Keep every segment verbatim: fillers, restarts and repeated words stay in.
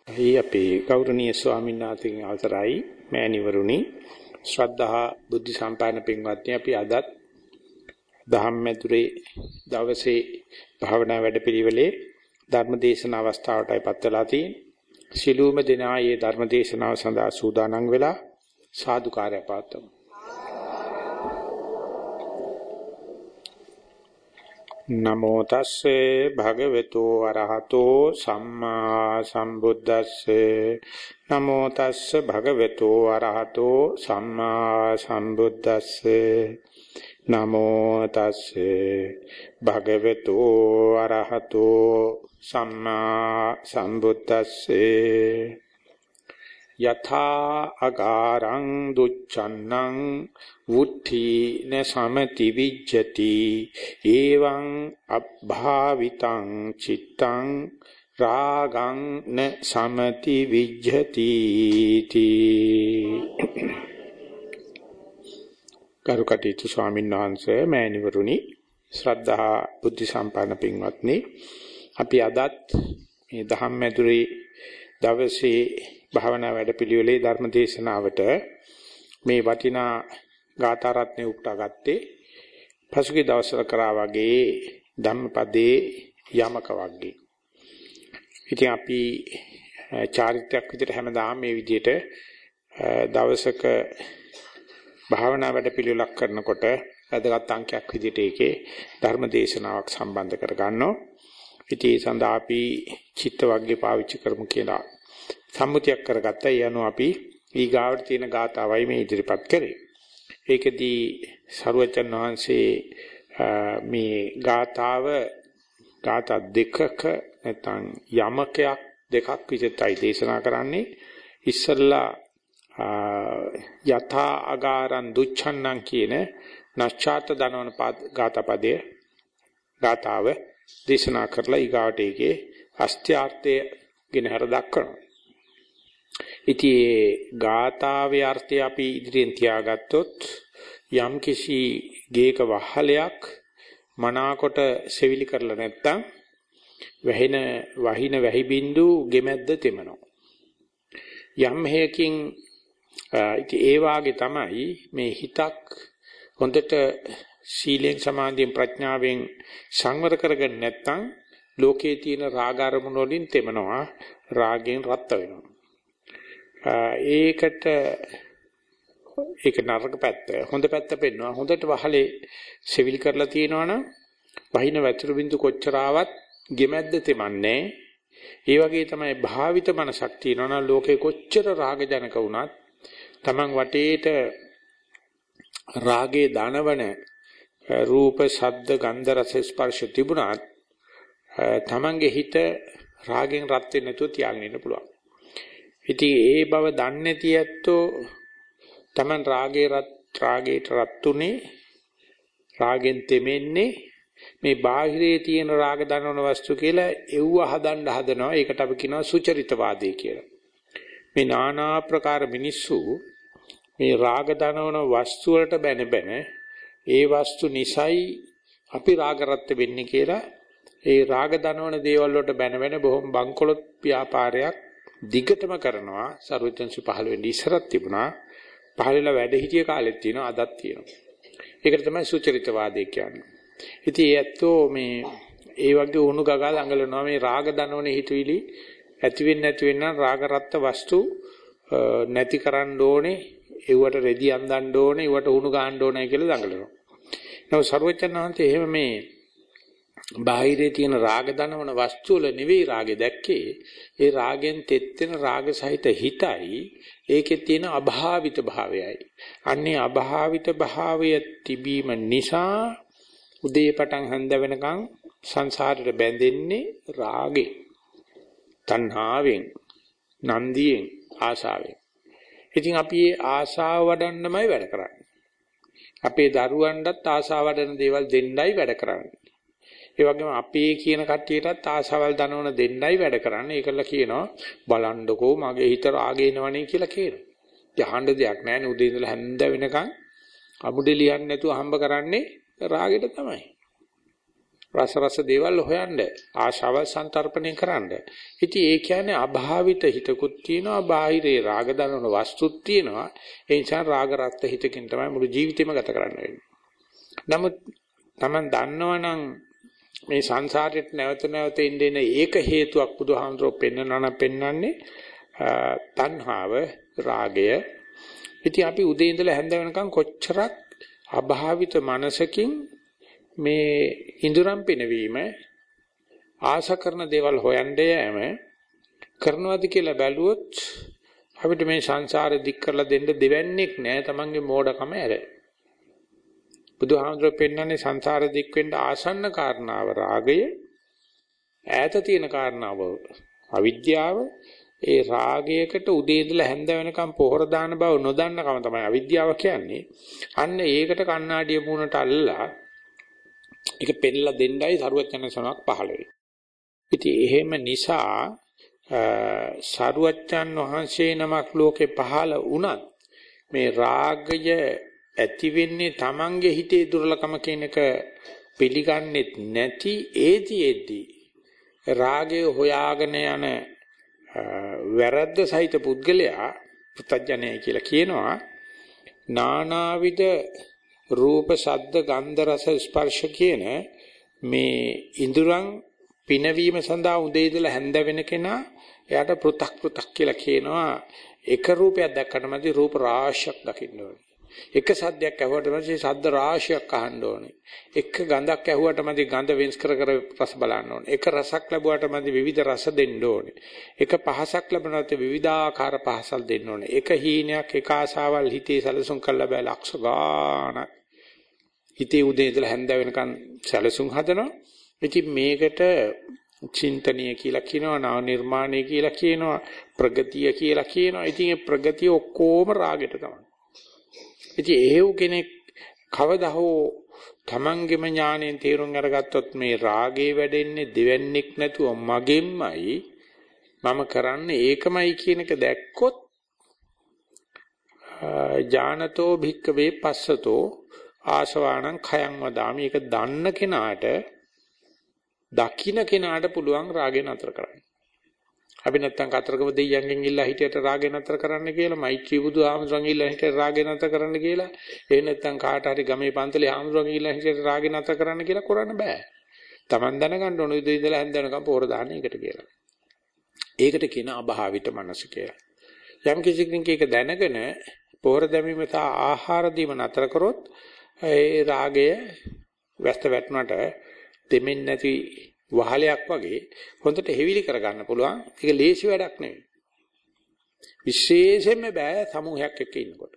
එහි අපේ ගෞරවනීය ස්වාමීන් වහන්සේගෙන් අවසරයි මෑණිවරුනි ශ්‍රද්ධා බුද්ධ සම්පන්න පින්වත්නි අපි අදත් ධම්මෙතුරේ දවසේ භාවනා වැඩපිළිවෙලේ ධර්මදේශන අවස්ථාවටයි පත් වෙලා තියෙන්නේ සිළුම දෙනා මේ ධර්මදේශනාව සඳහා සූදානම් වෙලා සාදුකාරය පාත්තුමු නමෝ තස්සේ භගවතු අරහතෝ සම්මා සම්බුද්දස්සේ නමෝ තස්සේ භගවතු අරහතෝ සම්මා සම්බුද්දස්සේ නමෝ තස්සේ භගවතු අරහතෝ සම්මා සම්බුද්දස්සේ යථා අගාරං දුච්ඡන්නං වුද්ධි න සමති විජ්ජති එවං අභාවිතං චිත්තං රාගං න සමති විජ්ජති තී කරුකටීතු ස්වාමීන් වහන්සේ මෑණිවරුනි ශ්‍රද්ධා බුද්ධ සම්පන්න පින්වත්නි අපි අදත් මේ ධම්මෙදුරේ දවසේ භාවනා වැඩපිළිවෙලේ ධර්ම දේශනාවට මේ වටිනා ගාථා රත්නේ උපුටා ගත්තේ පසුගිය දවස්වල කරා වගේ ධම්මපදයේ යමක වගේ. ඉතින් අපි චාරිත්‍රාක් විදිහට හැමදාම මේ විදිහට දවසක භාවනා වැඩපිළිවෙලක් කරනකොට වැදගත් අංකයක් විදිහට ඒකේ ධර්ම දේශනාවක් සම්බන්ධ කර ගන්නවා. ඉතින් ඒ සඳහා අපි චිත්ත වර්ගය පාවිච්චි කරමු කියලා සම්මුතියක් කරගත්තා. ඒ අනුව අපි ඊගාවට තියෙන ගාථාවයි මේ ඉදිරිපත් කරේ. ඒකදී සරුවචන් වහන්සේ මේ ගාථාව ගාථා දෙකක නැත්නම් යමකයක් දෙකක් විදිහටයි දේශනා කරන්නේ. ඉස්සල්ලා යථා අගාරං දුච්ඡන්නං කියන නැස්චාත දනවන ගාථා පදයේ ගාථාව දේශනා කරලා ඊගාවට ඒකේ අස්ත්‍යාර්ථය ගෙනහැර දක්වනවා. ඉතින් ගාථාවේ අර්ථය අපි ඉදිරියෙන් තියාගත්තොත් යම් කිසි ගේක වහලයක් මනාකොට සෙවිලි කරලා නැත්තම් වැහින වහින වැහි බින්දු ගෙමැද්ද තෙමනවා. යම් හේකින් ඉතින් ඒ වාගේ තමයි මේ හිතක් හොඳට සීලෙන් සමාධියෙන් ප්‍රඥාවෙන් සංවර කරගෙන නැත්තම් ලෝකයේ තියෙන රාග අරමුණු වලින් තෙමනවා, රාගයෙන් රත් වෙනවා. ඒකට ඒක නරක පැත්ත හොඳ පැත්ත පෙන්වනවා. හොඳට වහලේ සෙවිලි කරලා තියෙනවනම් වහින වැතුරු බින්දු කොච්චර ආවත් ගෙමැද්ද තෙමන්නේ. ඒ වගේ තමයි භාවිත මනසක් තියෙනවනම් ලෝකේ කොච්චර රාග ජනක වුණත් Taman වටේට රාගේ දනවන රූප ශබ්ද ගන්ධ රස ස්පර්ශ තිබුණත් Tamanගේ හිත රාගෙන් රත් වෙන්නේ නැතුව තියාගෙන ඉන්න පුළුවන්. ඉතින් ඒ බව දන්නේ නැති ඇත්තෝ Taman රාගේ රත් රාගේට රත්ුනේ රාගෙන් තෙමෙන්නේ මේ බාහිරේ තියෙන රාග දනවන වස්තු කියලා එව්ව හදන්න හදනවා. ඒකට අපි කියනවා සුචරිතවාදී කියලා. මේ নানা ආකාර මිනිස්සු මේ රාග දනවන වස්තු වලට බැන බැන ඒ වස්තු නිසයි අපි රාග රත් වෙන්නේ කියලා ඒ රාග දනවන දේවල් වලට බැන බැන බොහොම බංකොලොත් ව්‍යාපාරයක් දිගටම කරනවා. සර්වඥන්සි පහළ වෙන්නේ ඉස්සරත් තිබුණා. පහළලා වැඩ හිටිය කාලෙත් තියෙනවා, අදත් තියෙනවා. ඒකට තමයි සුචරිතවාදී කියන්නේ. ඉතින් ඒ ඇත්තෝ මේ ඒ වගේ උණු ගගා ළඟලනවා මේ රාග දනවන හිතුවිලි ඇති වෙන්නේ නැති වෙන්න රාග රත් වස්තු නැති කරන්න ඕනේ. ඒවට රෙදි අඳන්න ඕනේ, ඒවට උණු ගන්න ඕනේ කියලා දඟලනවා. නමුත් සර්වඥාන්තේ එහෙම මේ බාහිරේ තියෙන රාග දනවන වස්තු වල නෙවෙයි රාගෙ දැක්කේ. ඒ රාගෙන් තෙත් වෙන රාග සහිත හිතයි ඒකේ තියෙන අභාවිත භාවයයි. අන්නේ අභාවිත භාවය තිබීම නිසා උදේ පටන් හඳ වෙනකන් සංසාරෙට බැඳෙන්නේ රාගේ, තණ්හාවෙන්, නන්දියෙන්, ආශාවෙන්. ඉතින් අපි මේ ආශාව වඩන්නමයි වැඩ කරන්නේ. අපේ දරුවන්ටත් ආශාව වඩන දේවල් දෙන්නයි වැඩ කරන්නේ. ඒ වගේම අපේ කියන කට්ටියටත් ආශාවල් දනවන දෙන්නයි වැඩ කරන්නේ. ඒකල කියනවා බලන්නකෝ මගේ හිත රාගේ නවනේ කියලා කියනවා. යහන්න දෙයක් නැහැ නේ. උදේ ඉඳලා හැන්ද වෙනකන් අමුඩේ ලියන්නේ නැතුව හම්බ කරන්නේ රාගෙට තමයි. රස රස දේවල් හොයන්න ආශාවල් සංතරපණය කරන්න. ඉතින් ඒ කියන්නේ අභාවිත හිතකුත් තියෙනවා බාහිරේ රාග දනන වස්තුත් තියෙනවා. ඒ නිසා රාග රත් හිතකින් තමයි මුළු ජීවිතේම ගත කරන්න වෙන්නේ. නමුත් Taman දන්නවනම් මේ සංසාරෙට නැවත නැවත ඉඳින ඒක හේතුවක් බුදුහාමුදුරුවෝ පෙන්වනවා නම් පෙන්වන්නේ තණ්හාව රාගය. ඉතින් අපි උදේ ඉඳලා හැන්ද වෙනකන් කොච්චරක් අභාවිත මනසකින් මේ ඉඳුරම් පිනවීම ආශා කරන දේවල් හොයන්න යෑම කරනවාද කියලා බැලුවොත් අපිට මේ සංසාරෙ දික් කරලා දෙන්න දෙවන්නේක් නෑ තමන්ගේ මෝඩකම ඇර. බුදුහාමුදුරුවෝ පෙන්නන්නේ සංසාර දික් වෙන්න ආසන්න කාරණාව රාගය, ඈත තියෙන කාරණාව අවිද්‍යාව. ඒ රාගයකට උදේ ඉඳලා හැන්ද වෙනකම් පොහොර දාන බව නොදන්නකම තමයි අවිද්‍යාව කියන්නේ. අන්න ඒකට කණ්ණාඩිය මුණට අල්ලලා ඒක පෙන්නලා දෙන්නයි සරුවචන සනක් පහළ වෙන්නේ. ඉතින් එහෙම නිසා සරුවචන් වහන්සේ නමක් ලෝකේ පහළ වුණත් මේ රාගය ඇති වෙන්නේ Tamange හිතේ දුර්ලකම කියන එක පිළිගන්නේ නැති ඒතිෙද්දී රාගය හොයාගෙන යන වැරද්ද සහිත පුද්ගලයා පුතඥය කියලා කියනවා. නානාවිද රූප ශබ්ද ගන්ධ රස ස්පර්ශ කියන මේ ඉඳුරන් පිනවීම සඳහා උදේ ඉඳලා හැන්ද වෙන කෙනා එයාට පෘ탁 පෘ탁 කියලා කියනවා. එක රූපයක් දැක්කට මැදි රූප රාශියක් දකින්න ඕනේ. එක සද්දයක් ඇහුවට මැදි ශබ්ද රාශියක් අහන්න ඕනේ. එක ගඳක් ඇහුවට මැදි ගඳ වෙන්ස් කර කර රස බලන්න ඕනේ. එක රසක් ලැබුවට මැදි විවිධ රස දෙන්න ඕනේ. එක පහසක් ලැබුණාට විවිධාකාර පහසල් දෙන්න ඕනේ. එක හීනයක් එක ආසාවල් හිතේ සැලසුම් කරලා බෑ ලක්ෂ ගාණක්. හිතේ උදේ ඉඳලා හැන්ද වෙනකන් සැලසුම් හදනවා. ඉතින් මේකට චින්තනීය කියලා කියනවා, නව නිර්මාණය කියලා කියනවා, ප්‍රගතිය කියලා කියනවා. ඉතින් මේ ප්‍රගතිය ඔක්කොම රාගෙට තමයි. ඉතින් එහෙව් කෙනෙක් කවදා හෝ තමන්ගේම ඥාණයෙන් තේරුම් අරගත්තොත් මේ රාගේ වැඩෙන්නේ දෙවන්නේක් නැතුව මගෙන්මයි, මම කරන්නේ ඒකමයි කියන එක දැක්කොත් ඥානතෝ භික්කවේ පස්සතෝ ආශවාණං khයං වදාමි. ඒක දන්න කෙනාට දකින්න කෙනාට පුළුවන් රාගය නතර කරන්න. අපි නැත්තම් කතරගම දෙයියන්ගෙන් ඉල්ලා හිටියට රාගය නතර කරන්න කියලා, මෛත්‍රී බුදු ආමතුරුන් ඉල්ලා හිටියට රාගය නතර කරන්න කියලා, එහෙ නැත්තම් කාට හරි ගමේ පන්තලේ ආමතුරුන් ඉල්ලා හිටියට රාගය නතර කරන්න කියලා කරන්න බෑ. Taman දැනගන්න ඕන උදේ ඉඳලා හැන්ද වෙනකම් පොර දාන්න එකට කියලා. ඒකට කියන අභාවිත මනස කියලා. යම් කිසි කෙනෙක් ඒක දැනගෙන පොර දැමීම සහ ආහාර දීම නතර කරොත් ඒ රාගය වැස්ත වැටුණට දෙමින් නැති වහලයක් වගේ හොඳට හෙවිලි කරගන්න පුළුවන්. ඒක ලේසි වැඩක් නෙවෙයි. විශේෂයෙන්ම බෑ සමූහයක් එක්ක ඉන්නකොට.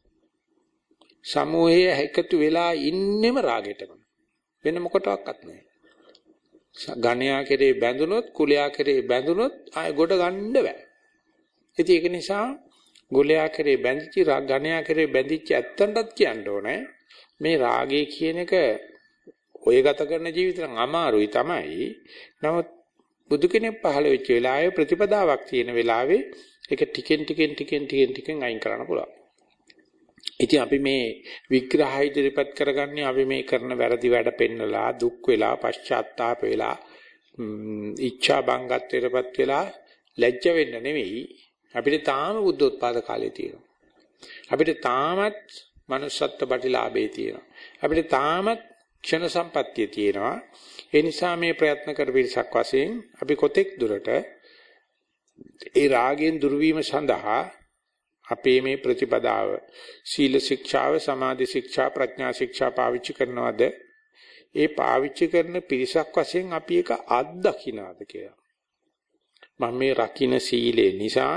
සමූහයේ එකතු වෙලා ඉන්නෙම රාගෙටම. වෙන මොකටවත් නෙවෙයි. ගණයා කෙරේ බැඳුනොත්, කුලයා කෙරේ බැඳුනොත් ආය ගොඩ ගන්න බෑ. ඉතින් ඒක නිසා ගුලයා කෙරේ බැඳිච්ච ගණයා කෙරේ බැඳිච්ච ඇත්තන්ටත් කියන්න ඕනේ මේ රාගය කියන එක ඔය ගත කරන ජීවිතේ අමාරුයි තමයි. නමුත් බුදු කෙනෙක් පහළ වෙච්ච වෙලාවේ ප්‍රතිපදාවක් තියෙන වෙලාවේ ඒක ටිකෙන් ටිකෙන් ටිකෙන් ටිකෙන් ටිකෙන් අයින් කරන්න පුළුවන්. ඉතින් අපි මේ විග්‍රහය ඉදිරිපත් කරගන්නේ අපි මේ කරන වැරදි වැඩ පෙන්නලා දුක් වෙලා පශ්චාත්තාප වෙලා ඉච්ඡා බංගත්වයටපත් වෙලා ලැජ්ජ වෙන්න නෙවෙයි. අපිට තාම බුද්ධෝත්පාද කාලේ තියෙනවා. අපිට තාමත් manussත්ත්ව ප්‍රතිලාභේ තියෙනවා. අපිට තාමත් ක්ෂණ සම්පත්තිය තියෙනවා. ඒ නිසා මේ ප්‍රයත්න කර පිරිසක් වශයෙන් අපි කොතෙක් දුරට ඒ රාගයෙන් දුර්වීම සඳහා අපේ මේ ප්‍රතිපදාව සීල ශික්ෂාව, සමාධි ශික්ෂා, ප්‍රඥා ශික්ෂා පාවිච්චි කරනවද? ඒ පාවිච්චි කරන පිරිසක් වශයෙන් අපි ඒක අත්දකින්නද කියලා. මම මේ රකින්න සීලේ නිසා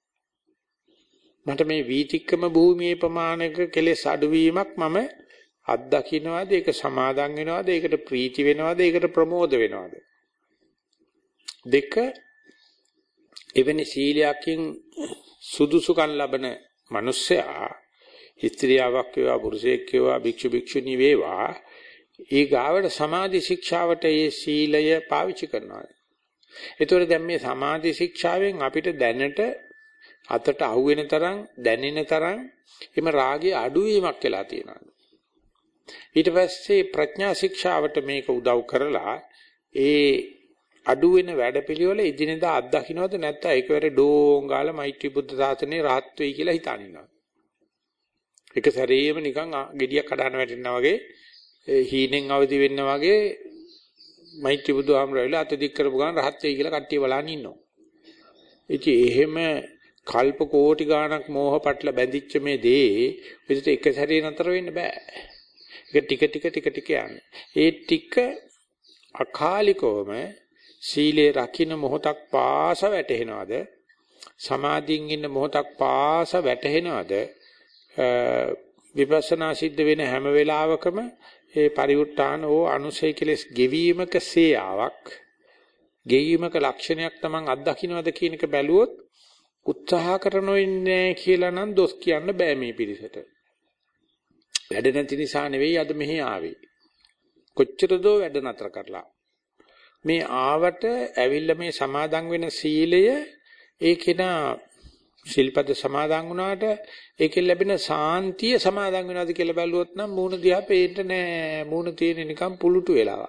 මට මේ වීතික්කම භූමියේ ප්‍රමාණයක කෙලෙස් අඩුවීමක් මම අත්දකින්නවාද? ඒක සමාදන් වෙනවද? ඒකට ප්‍රීති වෙනවද? ඒකට ප්‍රමෝද වෙනවද? දෙක එවැනි සීලයකින් සුදුසුකම් ලබන මිනිසයා ස්ත්‍රියාවක් වේවා පුරුෂයෙක් වේවා භික්ෂු භික්ෂුණී වේවා ඒ ගාවට සමාධි ශික්ෂාවට ඒ සීලය පාවිච්චි කරනවා. ඒතකොට දැන් මේ සමාධි ශික්ෂාවෙන් අපිට දැනට අතට අහුවෙන තරම් දැනෙන තරම් එම රාගයේ අඩුවීමක් වෙලා තියෙනවා. ඊට පස්සේ ප්‍රඥා ශික්ෂාවට මේක උදව් කරලා ඒ අඩු වෙන වැඩපිළිවෙල ඉදිනදා අත්දකින්නවද නැත්නම් ඒකවල ඩෝංගාල මෛත්‍රී බුද්ධ සාසනේ රහත් වෙයි කියලා හිතාන ඉන්නවා. එක සැරේම නිකන් ගෙඩියක් කඩන වැටෙනා වගේ හීනෙන් අවදි වෙන්න වගේ මෛත්‍රී බුදුහාමරවිලා අත දික් කරපු ගමන් රහත් වෙයි කියලා කට්ටිය බලන් ඉන්නවා. ඉතින් එහෙම කල්ප කෝටි ගාණක් මෝහ පටල බැඳිච්ච මේ දේ විදිහට එක සැරේ නතර වෙන්න බෑ. ඒක ටික ටික ටික ටික යන්නේ. ඒ ටික අකාලිකවම සීලේ රකින්න මොහොතක් පාස වැටෙනවද? සමාධියෙන් ඉන්න මොහොතක් පාස වැටෙනවද? විපස්සනා සිද්ධ වෙන හැම වෙලාවකම ඒ පරිඋත් ทาน ඕ අනුසය කෙලස් ගෙවීමක සේයාවක් ගෙවීමක ලක්ෂණයක් Taman අත්දකින්නවද කියන එක බැලුවොත් උත්සාහ කරනොන්නේ කියලා නම් දොස් කියන්න බෑ මේ පිරිසට. වැඩ නැති නිසා නෙවෙයි අද මෙහි ආවේ. කොච්චර දෝ වැඩ නතර කරලා. මේ ආවට ඇවිල්ලා මේ සමාදන් වෙන සීලය ඒකේන ශිල්පද සමාදන් වුණාට ඒකෙන් ලැබෙන සාන්තිය සමාදන් වෙනවද කියලා බැලුවොත් නම් මූණ දිහා පේන්න නෑ. මූණ තියෙන නිකන් පුලුටු වෙලා.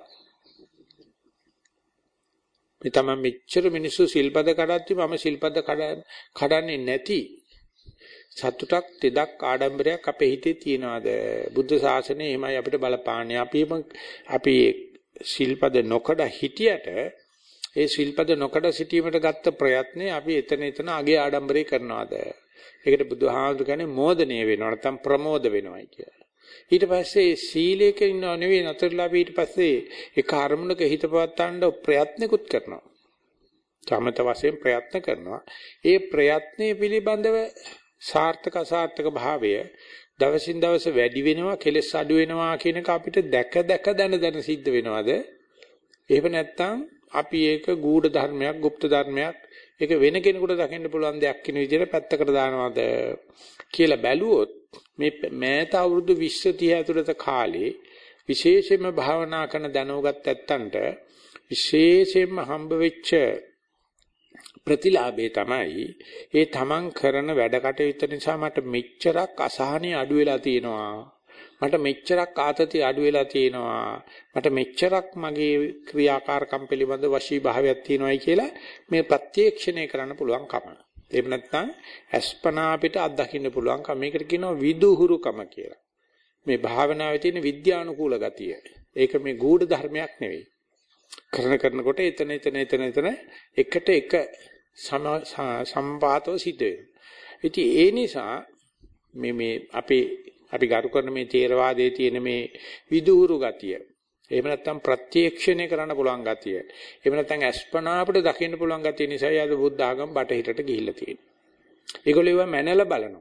මේ තමයි මෙච්චර මිනිස්සු ශිල්පද කඩද්දි මම ශිල්පද කඩන්නේ නැති සතුටක් තෙදක් ආඩම්බරයක් අපේ හිතේ තියනවාද? බුද්ධ ශාසනය එහෙමයි අපිට බලපාන්නේ. අපි අපි ශිල්පද නොකඩ හිටියට ඒ ශිල්පද නොකඩ සිටීමට ගත්ත ප්‍රයත්නේ අපි එතන එතන අගේ ආඩම්බරේ කරනවාද? ඒකට බුදුහාමුදුරු කියන්නේ මෝදණය වෙනවා නැත්නම් ප්‍රමෝද වෙනවයි කියලා. ඊට පස්සේ සීලයක ඉන්නව නෙවෙයි නතරලා අපි ඊට පස්සේ එක අරමුණක හිත පවත්තන්න ප්‍රයත්නකුත් කරනවා. සමත වශයෙන් ප්‍රයත්න කරනවා. ඒ ප්‍රයත්නයේ පිළිබඳව සාර්ථක අසාර්ථක භාවය දවසින් දවස වැඩි වෙනවා, කෙලස් අඩු වෙනවා කියන එක අපිට දැක දැක දන දන සිද්ධ වෙනවද? එහෙම නැත්නම් අපි ඒක ගූඪ ධර්මයක්, গুপ্ত ධර්මයක්, ඒක වෙන කෙනෙකුට දකින්න පුළුවන් දෙයක් කියන විදිහට පැත්තකට දානවද කියලා බැලුවොත් මේ මෑත අවුරුදු විස්ස තිහ ඇතුළත කාලේ විශේෂයෙන්ම භාවනා කරන දැනුගත් ඇත්තන්ට විශේෂයෙන්ම හම්බ වෙච්ච ප්‍රතිලාභේ තමයි ඒ තමන් කරන වැඩ කටයුත්ත නිසා මට මෙච්චරක් අසහනිය අඩු වෙලා තියෙනවා, මට මෙච්චරක් ආතතිය අඩු වෙලා තියෙනවා, මට මෙච්චරක් මගේ ක්‍රියාකාරකම් පිළිබඳ වශී භාවයක් තියෙනවායි කියලා මේ ප්‍රත්‍යක්ෂණය කරන්න පුළුවන් කම. එහෙම නැත්නම් අස්පනා අපිට අත්දකින්න පුළුවන්කම. මේකට කියනවා විදුහුරුකම කියලා. මේ භාවනාවේ තියෙන විද්‍යානුකූල ගතිය. ඒක මේ ගූඪ ධර්මයක් නෙවෙයි. කරන කරනකොට එතන එතන එතන එතන එකට එක සම්පාතව සිද්ධ වෙනවා. ඉතින් ඒ නිසා මේ මේ අපි අපි ගරු කරන මේ තේරවාදයේ තියෙන මේ විදුහුරු ගතිය. එහෙම නැත්නම් ප්‍රත්‍යක්ෂණය කරන්න පුළුවන් ගතිය. එහෙම නැත්නම් අස්පනා අපිට දකින්න පුළුවන් ගතිය නිසා යද බුද්ධ ආගම බටහිරට ගිහිල්ලා තියෙනවා. ඒගොල්ලෝ ඒවා මැනලා බලනවා.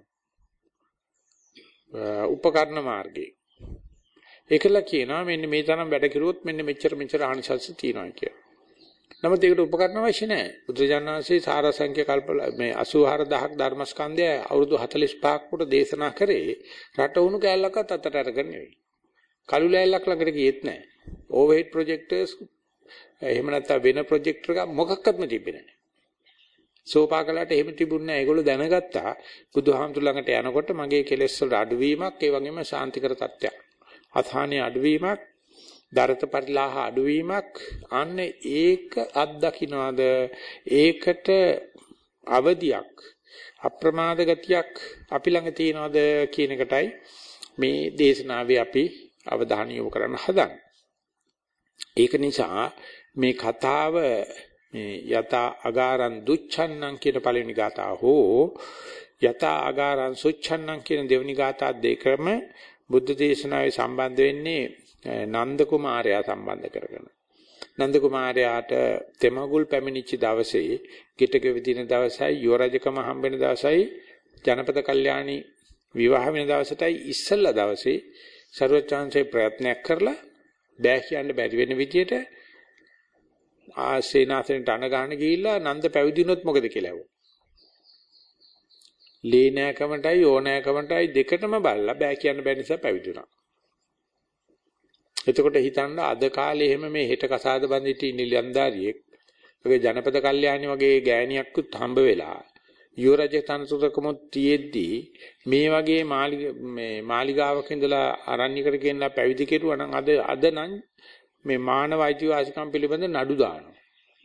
උපකරණ මාර්ගේ. ඒකලා කියනවා මෙන්න මේ තරම් වැඩ කෙරුවොත් මෙන්න මෙච්චර මෙච්චර ආනිසංස තියෙනවා කියලා. නමුත් ඒකට උපකරණ අවශ්‍ය නැහැ. බුදුරජාණන් වහන්සේ සාරසංඛ්‍ය කල්ප මේ අසූ හාරදහස් ධර්මස්කන්ධය අවුරුදු හතළිස් පහක් කොට දේශනා කරේ රට උණු කැලලක්වත් අතට අරගෙන නෙවෙයි. කළු ලෑල්ලක් ළඟට ගියෙත් නැහැ. ඕවර්හෙඩ් ප්‍රොජෙක්ටර්ස් එහෙම නැත්නම් වෙන ප්‍රොජෙක්ටර් එකක් මොකක්වත්ම තිබෙන්නේ නැහැ. සෝපාකලට එහෙම තිබුණේ නැහැ. ඒගොල්ලෝ දැනගත්තා බුදුහාමුදුර ළඟට යනකොට මගේ කෙලෙස් වල අඩුවීමක් ඒ වගේම ශාන්තිකර තත්ත්වයක්. අසහනිය අඩුවීමක්, දරත පරිලාහ අඩුවීමක්, අන්න ඒක අත්දකින්නවාද? ඒකට අවදියක්, අප්‍රමාද ගතියක් අපි ළඟ තියනවාද කියන එකටයි මේ දේශනාවේ අපි අවධානය යොමු කරන්න හදන්නේ. ඒක නිසා මේ කතාව මේ යත අගාරං දුච්ඡන්නං කියන පළවෙනි ගාථාව හෝ යත අගාරං සුච්ඡන්නං කියන දෙවෙනි ගාථා දෙකම බුද්ධ දේශනාවේ සම්බන්ධ වෙන්නේ නන්ද කුමාරයා සම්බන්ධ කරගෙන. නන්ද කුමාරයාට තෙමගුල් පැමිණිච්ච දවසේ, කිටක විදින දවසයි, යුවරජකම හම්බෙන දවසයි, ජනපද කල්යාණි විවාහ වෙන දවසටයි ඉස්සෙල්ලා දවසේ සර්වචාන්සේ ප්‍රයත්නයක් කරලා බෑ කියන්න බැරි වෙන විදියට ආසේනාසෙන්ට අණ ගන්න ගිහිල්ලා නන්ද පැවිදිනොත් මොකද කියලා ඇහුවා. ලේ නෑකමටයි ඕනෑකමටයි දෙකටම බලලා බෑ කියන්න බැරි නිසා පැවිදුණා. එතකොට හිතන්න අද කාලේ එහෙම මේ හෙට කසාද බඳිට ඉන්න ලියන්දාරියෙක් වගේ ජනපද කල්යාණි වගේ ගෑණියක්කුත් හම්බ වෙලා යුවරජ තනතුරකම තියෙද්දී මේ වගේ මාලිග මේ මාලිගාවක ඉඳලා අරණ්‍යකට ගෙනලා පැවිදි කෙරුවා නම් අද අද නම් මේ මානව අයිතිවාසිකම් පිළිබඳ නඩු දානවා.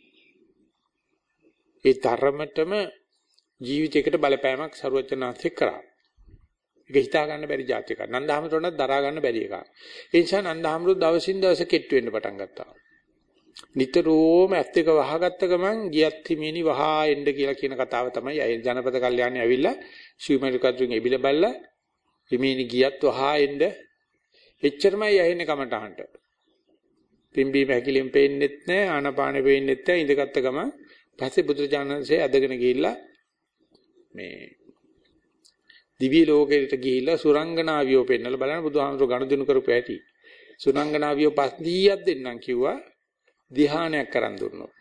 ඒ තරමටම ජීවිතයකට බලපෑමක් සරුවචනාංශේ කරා. ඒක හිතා ගන්න බැරි જાති එකක්. නන්දහමතුරණත් දරා ගන්න බැරි එකක්. ඒ නිසා නන්දහමතුරු දවසින් දවස කෙට්ටු වෙන්න පටන් ගත්තා. නිතරම ඇත්ත එක වහගත්ත ගමන් ගියත් හිමිනි වහා එන්න කියලා කියන කතාව තමයි අය ජනපද කල්යාණි ඇවිල්ලා ශිවමරිකතුන් එබිල බැලලා හිමිනි ගියත් වහා එන්න එච්චරමයි ඇහෙන්නේ කමටහන්ට. පිම්බීම හැකිලිම් පේන්නෙත් නැහැ ආනපානෙ පේන්නෙත් නැහැ ඉඳගත්ත ගමන් පස්සේ බුදුරජාණන්සේ අදගෙන ගිහිල්ලා මේ දිව්‍ය ලෝකෙට ගිහිල්ලා සුරංගනාවියෝ පෙන්නලා බලන්න බුදුහාමුදුරුවෝ ගනුදෙනු කරපු හැටි. සුරංගනාවියෝ පස්දීයක් දෙන්නම් කිව්වා ධ්‍යානයක් කරන් දුන්නොත්.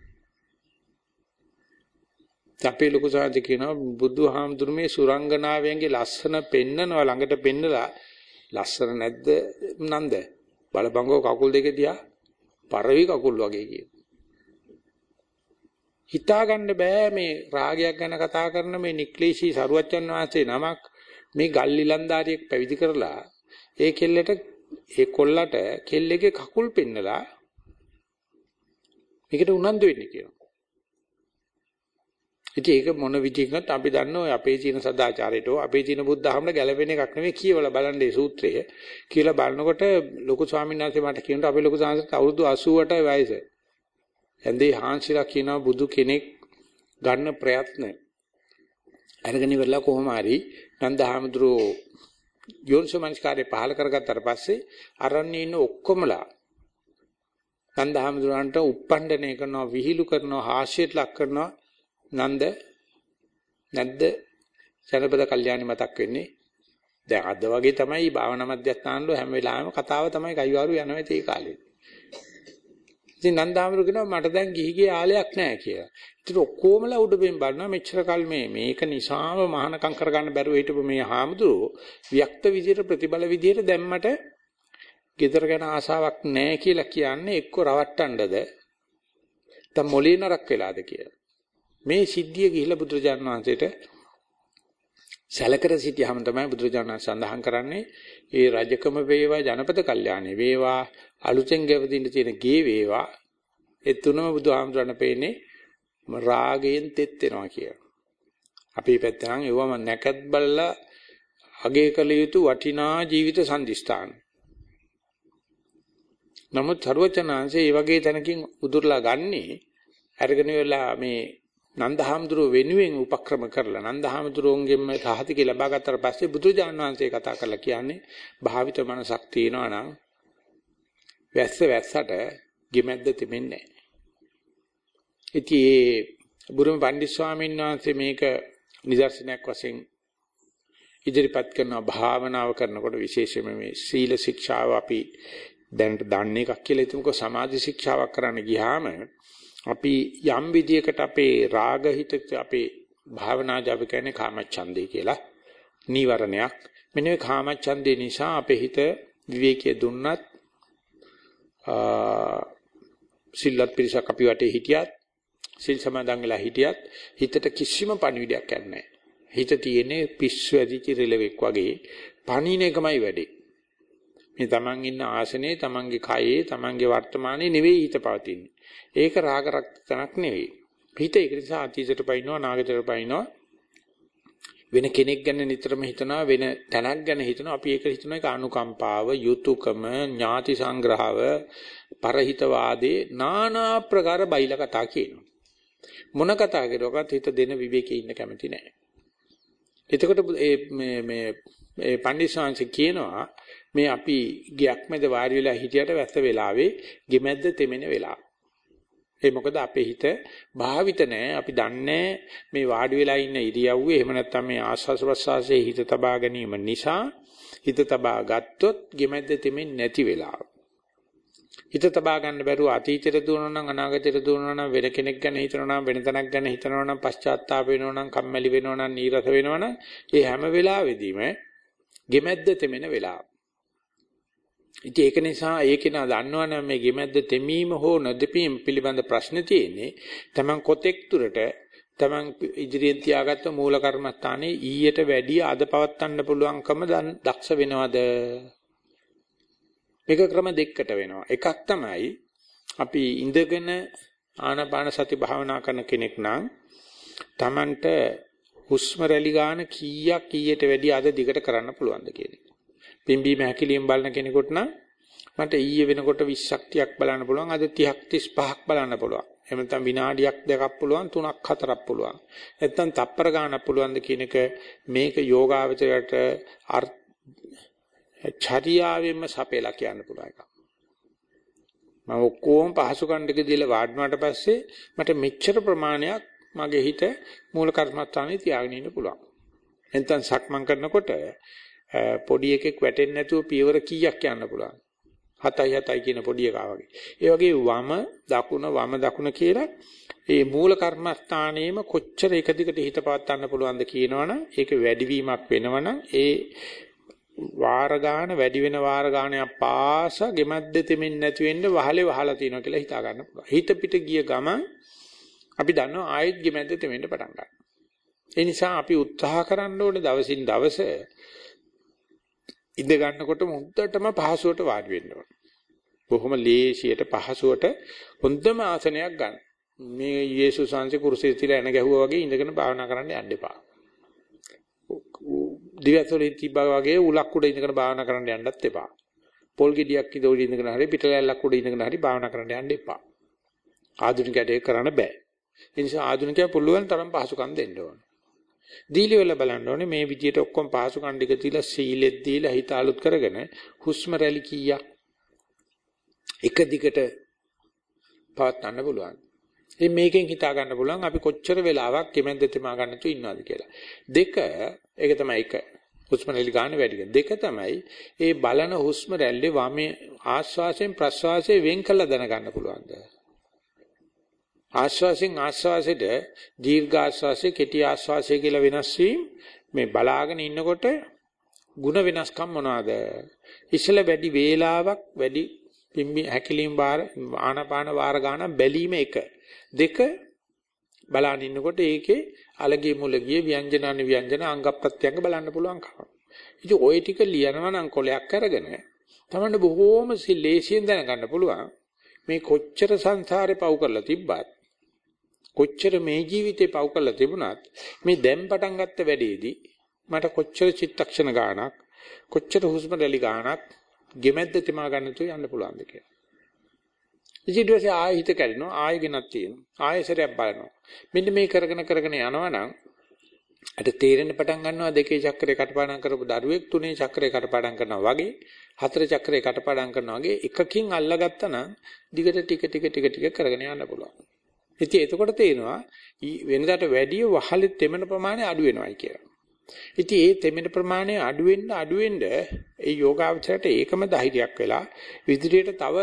අපේ ලොකු සාන්ති කියනවා බුදුහාමුදුරුවෝ මේ සුරංගනාවියන්ගේ ලස්සන පෙන්නනවා ළඟට පෙන්නලා ලස්සන නැද්ද නන්ද බලපංගෝ කකුල් දෙක දිහා පරවි කකුල් වගේ කියන. හිතා ගන්න බෑ මේ රාගයක් ගැන කතා කරන මේ නික්ලේශී සරුවච්චන් වහන්සේ නමක් මේ ගල් ඉලන්දාරියෙක් පැවිදි කරලා ඒ කෙල්ලට ඒ කොල්ලට කෙල්ලගේ කකුල් පෙන්නලා මේකට උනන්දු වෙන්න කියනවා. ඉතින් ඒක මොන විදිහකට අපි දන්නෝ අපේ තියෙන සදාචාරයට අපේ තියෙන බුද්ධ ධර්මයට ගැලපෙන එකක් නෙමෙයි කියවලා බලන්න මේ සූත්‍රය. කියලා බලනකොට ලොකු ස්වාමීන් වහන්සේ මට කියනවා අපේ ලොකු ස්වාමීන් වහන්සේ අවුරුදු අසූ අටයි වයස. එන්දේ හාන්සිලා කියනවා බුදු කෙනෙක් ගන්න ප්‍රයත්න අරගෙන ඉවරලා කොහොම හරි නන්දහාමුදුරුවෝ යෝනිසෝමනස්කාරය පහල කරගත්තාට පස්සේ අරන්නේ ඉන්න ඔක්කොමලා නන්දහාමුදුරන්ට උප්පණ්ඩනය කරනවා විහිළු කරනවා හාස්‍යයට ලක් කරනවා නන්ද නැද්ද ජනපද කල්යාණි මතක් වෙන්නේ දැන් අද වගේ තමයි භාවනා මධ්‍යස්ථානවල හැම වෙලාවෙම කතාව තමයි කයිවාරු යනවා ඒ කාලේ. ඉතින් නන්දහාමුදුරුවෝ කියනවා මට දැන් ගිහිගේ ආලයක් නැහැ කියලා. ඉතින් ඔක්කොමලා උඩපෙන් බලනවා මෙච්චර කල් මේ මේක නිසාම මහානකම් කරගන්න බැරුව හිටපු මේ හාමුදුරුවෝ වික්ත විදියට ප්‍රතිබල විදියට දැම්මට ගෙදර ගැන ආසාවක් නැහැ කියලා කියන්නේ එක්ක රවට්ටන්නද නැත්නම් මොලේ නරක් වෙලාද කියලා. මේ සිද්ධිය ගිහිලා බුදුරජාණන් වහන්සේට සැලකර සිටියාම තමයි බුදුරජාණන් සඳහන් කරන්නේ ඒ රජකම වේවා ජනපද කල්යාණේ වේවා අලුතෙන් ගෙවදින්න තියෙන ගේ වේවා ඒ තුනම බුදුහාමුදුරණ පෙන්නේ රාගයෙන් තෙත් වෙනවා කියලා. අපේ පැත්තෙන් නම් ඒවම නැකත් බලලා අගේ කළ යුතු වටිනා ජීවිත සම්දිස්ථාන. නමුත් සර්වචනාංශේ මේ වගේ තැනකින් උදුරලා ගන්නේ අරගෙන වෙලා මේ නන්දහාමුදුරුව වෙනුවෙන් උපක්‍රම කරලා නන්දහාමුදුරුවන්ගෙම සහතික ලබා ගත්තට පස්සේ බුදුජානක වහන්සේ කතා කරලා කියන්නේ භාවිත මනසක් තියනවා නම් වැස්ස වැස්සට ගෙමැද්ද තෙමෙන්නේ නැහැ. ඉතින් ඒ බුරුම පණ්ඩිත ස්වාමීන් වහන්සේ මේක නිදර්ශනයක් වශයෙන් ඉදිරිපත් කරන භාවනාව කරනකොට විශේෂයෙන්ම මේ සීල ශික්ෂාව අපි දැනට දන්නේ එකක් කියලා හිතමුකෝ සමාධි ශික්ෂාවක් කරන්න ගියාම අපි යම් විදියකට අපේ රාග හිත අපේ භාවනාජ අපි කියන්නේ කාමච්ඡන්දේ කියලා නීවරණයක්. මෙන්න මේ කාමච්ඡන්දේ නිසා අපේ හිත විවේකයේ දුන්නත් සිල්ලත් පිරිසක් අපි වටේ හිටියත් සිල් සමාදන් වෙලා හිටියත් හිතට කිසිම පණිවිඩයක් නැහැ. හිත තියෙන්නේ පිස්සු ඇදිච්ච රිලෙවෙක් වගේ පණින එකමයි වැඩේ. මේ තමන් ඉන්න ආසනේ තමන්ගේ කයේ තමන්ගේ වර්තමානයේ නෙවෙයි හිත පවතින්නේ. ඒක රාග රක්තනක් නෙවෙයි. හිත ඒක නිසා අතීතයට පයින්නවා නාගතයට පයින්නවා වෙන කෙනෙක් ගැන නිතරම හිතනවා වෙන තැනක් ගැන හිතනවා අපි ඒක හිතනවා ඒක අනුකම්පාව යුතුයකම ඥාති සංග්‍රහව පරහිතවාදී নানা ප්‍රකාර බයිලා කතා කියනවා. මොන කතා කරුවකත් හිත දෙන විවේකයේ ඉන්න කැමති නැහැ. එතකොට මේ මේ මේ පණ්ඩිතයන්සේ කියනවා මේ අපි ගයක් මැද වාඩි වෙලා හිටියට වැස්ස වෙලාවේ ගෙමැද්ද තෙමෙන වෙලාව. ඒ මොකද අපේ හිත භාවිත නැහැ. අපි දන්නේ මේ වාඩි වෙලා ඉන්න ඉරියව්වේ එහෙම නැත්නම් මේ ආස්වාස ප්‍රසආසයේ හිත තබා ගැනීම නිසා හිත තබා ගත්තොත් ගෙමැද්ද තෙමෙන්නේ නැති වෙලාව. හිත තබා ගන්න බැරුව අතීතයට දුවනවා නම් අනාගතයට දුවනවා නම් වෙන කෙනෙක් ගැන හිතනවා නම් වෙන තැනක් ගැන හිතනවා නම් පශ්චාත්තාප වෙනවා නම් කම්මැලි වෙනවා නම් නීරස වෙනවා නම් ඒ හැම වෙලාවෙදීම ගෙමැද්ද තෙමෙන වෙලාව. ඉතින් ඒක නිසා ඒක නා දන්නවනම් මේ ගෙමැද්ද තෙමීම හෝ නොදෙපීම පිළිබඳ ප්‍රශ්න තියෙන්නේ. Taman කොතෙක් දුරට තමන් ඉදිරියෙන් තියාගත්ත මූල කර්මස්ථානේ ඊයට වැඩිය අද පවත්වන්න පුළුවන්කම දක්ෂ වෙනවද? මේක ක්‍රම දෙකකට වෙනවා. එකක් තමයි අපි ඉඳගෙන ආනාපාන සති භාවනා කරන කෙනෙක් නම් තමන්ට හුස්ම රැලි ගන්න කීයක් ඊට වැඩිය අද දිගට කරන්න පුළුවන්ද කියන එක. පිම්බීම හැකිලිම බලන කෙනෙකුට නම් මට ඊයේ වෙනකොට විස්සක් තිහක් බලන්න පුළුවන්, අද තිහක් තිස්පහක් බලන්න පුළුවන්. එහෙම නැත්නම් විනාඩියක් දෙකක් පුළුවන්, තුනක් හතරක් පුළුවන්. නැත්නම් තප්පර ගානක් පුළුවන්ද කියන එක මේක යෝගාවචරයට චර්යාවෙන්ම සපේලා කියන්න පුළුවන් එකක්. මම ඔක්කොම පහසු කණ්ඩක දීලා වාඩිනාට පස්සේ මට මෙච්චර ප්‍රමාණයක් මගේ හිත මූල කර්මස්ථානේ තියාගෙන ඉන්න පුළුවන්. නැත්නම් සක්මන් කරනකොට පොඩි එකෙක් වැටෙන්නේ නැතුව පියවර කීයක් යන්න පුළුවන්. හතයි හතයි කියන පොඩි එකා වගේ. ඒ වගේ වම දකුණ වම දකුණ කියලා ඒ මූල කර්මස්ථානයේම කොච්චර එක දිගට හිත පවත්වන්න පුළුවන්ද කියනවනම් ඒක වැඩිවීමක් වෙනවනම් ඒ වාර ගන්න වැඩි වෙන වාර ගන්නයක් පාස ගෙමද්ද තෙමින් නැති වෙන්න වහලේ වහලා තියෙනවා කියලා හිතා ගන්න පුළුවන්. හිත පිට ගිය ගමන් අපි දන්නවා ආයෙත් ගෙමද්ද තෙමින්න පටන් ගන්නවා. ඒ නිසා අපි උත්සාහ කරන්න ඕනේ දවසින් දවස ඉඳ ගන්නකොට මුද්දටම පහසුවට වාඩි වෙන්න ඕනේ. බොහොම ලේසියට පහසුවට හොඳම ආසනයක් ගන්න. මේ යේසුස් වහන්සේ කුරුසියේ තියලා එන ගැහුවා වගේ ඉඳගෙන භාවනා කරන්න යන්න එපා. දිවසොලේ තිබ්බා වගේ උලක් උඩ ඉඳගෙන භාවනා කරන්න යන්නත් එපා. පොල් ගෙඩියක් ඉඳ උඩ ඉඳගෙන හරි පිටලැල්ලක් උඩ ඉඳගෙන හරි භාවනා කරන්න යන්න එපා. ආධුනිකයට ඒක කරන්න බෑ. ඒ නිසා ආධුනිකයා පුළුවන් තරම් පහසුකම් දෙන්න ඕන. දීලි වල බලන්න ඕනේ මේ විදියට ඔක්කොම පහසුකම් ටික තියලා සීලෙත් දීලා හිත අලුත් කරගෙන හුස්ම රැලි කීයක් එක දිගට පවත්වන්න පුළුවන්. ඉතින් මේකෙන් හිතා ගන්න පුළුවන් අපි කොච්චර වෙලාවක් කෙමෙන්ද තෙමා ගන්න තු ඉන්නවද කියලා. දෙක ඒක තමයි එක. හුස්ම රැලි ගන්න වැඩි වෙන. දෙක තමයි ඒ බලන හුස්ම රැල්ලේ වමේ ආශ්වාසයෙන් ප්‍රශ්වාසයෙන් වෙන් කළ දැනගන්න පුළුවන්ද? ආශ්වාසයෙන් ආශ්වාසයට දීර්ඝ ආශ්වාසය කෙටි ආශ්වාසය කියලා වෙනස් වීම මේ බලාගෙන ඉන්නකොට ಗುಣ වෙනස්කම් මොනවාද? ඉස්සල වැඩි වේලාවක් වැඩි පිම්බි හැකිලිම් වාර ආනාපාන වාර ගන්න බැලීම එක. දෙක බලන ඉන්නකොට ඒකේ අලගිය මුලගිය ව්‍යංජන අනු ව්‍යංජන අංග ප්‍රත්‍යංග බලන්න පුළුවන් කම. ඉතින් ওই ටික ලියනවා නම් කොලයක් අරගෙන තමයි බොහෝම ලේසියෙන් දැනගන්න පුළුවන් මේ කොච්චර සංසාරේ පව් කරලා තිබ්බත් කොච්චර මේ ජීවිතේ පව් කරලා තිබුණත් මේ දැන් පටන් ගත්ත වැඩේදී මට කොච්චර චිත්තක්ෂණ ගාණක් කොච්චර හුස්ම රැලි ගාණක් ගෙමැද්ද තෙමා ගන්න තු යන්න පුළුවන්ද කියලා. ඊට පස්සේ ආයෙ හිත කැඩෙනවා ආයෙ ගෙනත් තියෙනවා ආයෙ සරයක් බලනවා. මෙන්න මේ කරගෙන කරගෙන යනවා නම් අර තේරෙන්න පටන් ගන්නවා දෙකේ චක්‍රේ කටපාඩම් කරපු දරුවෙක් තුනේ චක්‍රේ කටපාඩම් කරනවා වගේ හතරේ චක්‍රේ කටපාඩම් කරනවා වගේ එකකින් අල්ලගත්තා නම් දිගට ටික ටික ටික ටික කරගෙන යන්න පුළුවන්. ඉතින් එතකොට තේනවා වෙනදාට වැඩිය වහලෙ තෙමන ප්‍රමාණය අඩු වෙනවායි කියලා. ඉතින් ඒ තෙමන ප්‍රමාණය අඩු වෙන්න අඩු වෙන්න ඒ යෝගාවචරයට ඒකම ධෛර්යයක් වෙලා විදිහට තව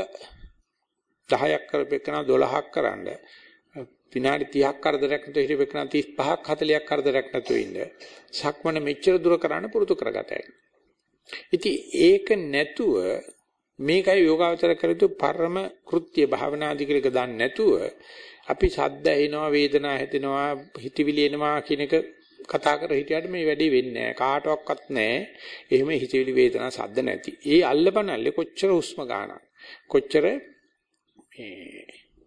දහයක් කරපෙකන දොළහක් කරන්න විනාඩි තිහක් කරදරයක් නැතුව හිටපෙකන තිස් පහක් හතලිහක් කරදරයක් නැතුව ඉන්න සක්මන මෙච්චර දුර කරන්න පුරුදු කරගතයි. ඉතින් ඒක නැතුව මේකයි යෝගාවචර කරතු පරම කෘත්‍ය භාවනාදි කියලා එක දාන්න නැතුව අපි ශබ්ද ඇහෙනවා වේදනා හිතෙනවා හිතවිලි එනවා කියන එක කතා කර හිටියට මේ වැඩේ වෙන්නේ නැහැ කාටවත් නැහැ. එහෙම හිතවිලි වේදනා ශබ්ද නැති. ඒ අල්ලපනල්ලේ කොච්චර හුස්ම ගන්න කොච්චර මේ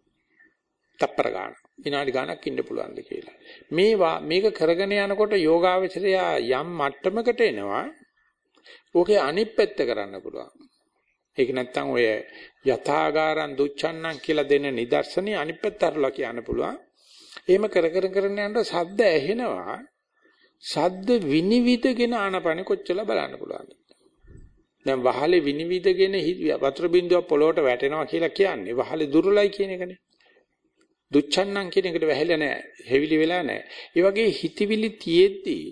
තප්පර ගන්න විනාඩි ගණක් ඉන්න පුළුවන්ද කියලා. මේවා මේක කරගෙන යනකොට යෝගාවචරය යම් මට්ටමකට එනවා. ඕකේ අනිත් පැත්ත කරන්න පුළුවන්. ඒක නැත්තම් ඔය යථාගාරං දුච්ඡන්නං කියලා දෙන නිදර්ශනේ අනිත් පැත්ත අරලා කියන්න පුළුවන්. එහෙම කර කර කරන යනකොට ශබ්ද ඇහෙනවා. ශබ්ද විනිවිදගෙන ආනපන කොච්චර බලන්න පුළුවන්ද? දැන් වහලේ විනිවිදගෙන වතුර බින්දුවක් පොළොවට වැටෙනවා කියලා කියන්නේ වහලේ දුර්වලයි කියන එකනේ. දුච්ඡන්නං කියන එකට වැහිලා නැහැ. හෙවිලි වෙලා නැහැ. ඒ වගේ හිතවිලි තියෙද්දී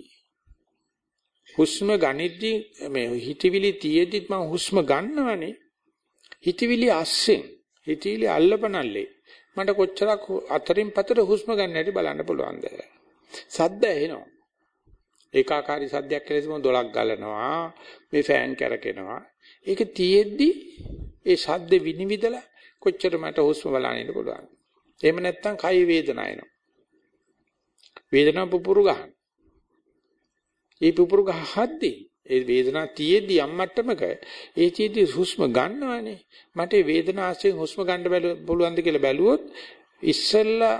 හුස්ම ගනිද්දී මේ හිතවිලි තියෙද්දිත් මම හුස්ම ගන්නවනේ. හිතවිලි අස්සෙන් හිතවිලි අල්ලපනල්ලේ මට කොච්චරක් අතරින් පතර හුස්ම ගන්න හැටි බලන්න පුළුවන්ද? සද්ද ඇහෙනවා. ඒකාකාරී සද්දයක් කියලා තමයි දොලක් ගලනවා මේ ෆෑන් කරකිනවා. ඒක තියෙද්දි ඒ ශබ්ද විනිවිදලා කොච්චර මට හුස්ම බලන්න ඉන්න පුළුවන්. එහෙම නැත්නම් කය වේදනාව එනවා. වේදනාව පුපුරු ගන්න. ඒ පුපුරු ගහද්දී ඒ වේදනාව තියේදී යම් මට්ටමක ඒ චීදී හුස්ම ගන්නවනේ. මට ඒ වේදනාවෙන් හුස්ම ගන්න පුළුවන්ද කියලා බැලුවොත් ඉස්සෙල්ලා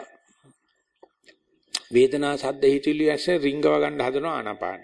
වේදනා සද්ද හිතුවිලි ඇස්සේ රිංගව ගන්න හදනවා ආනාපාන.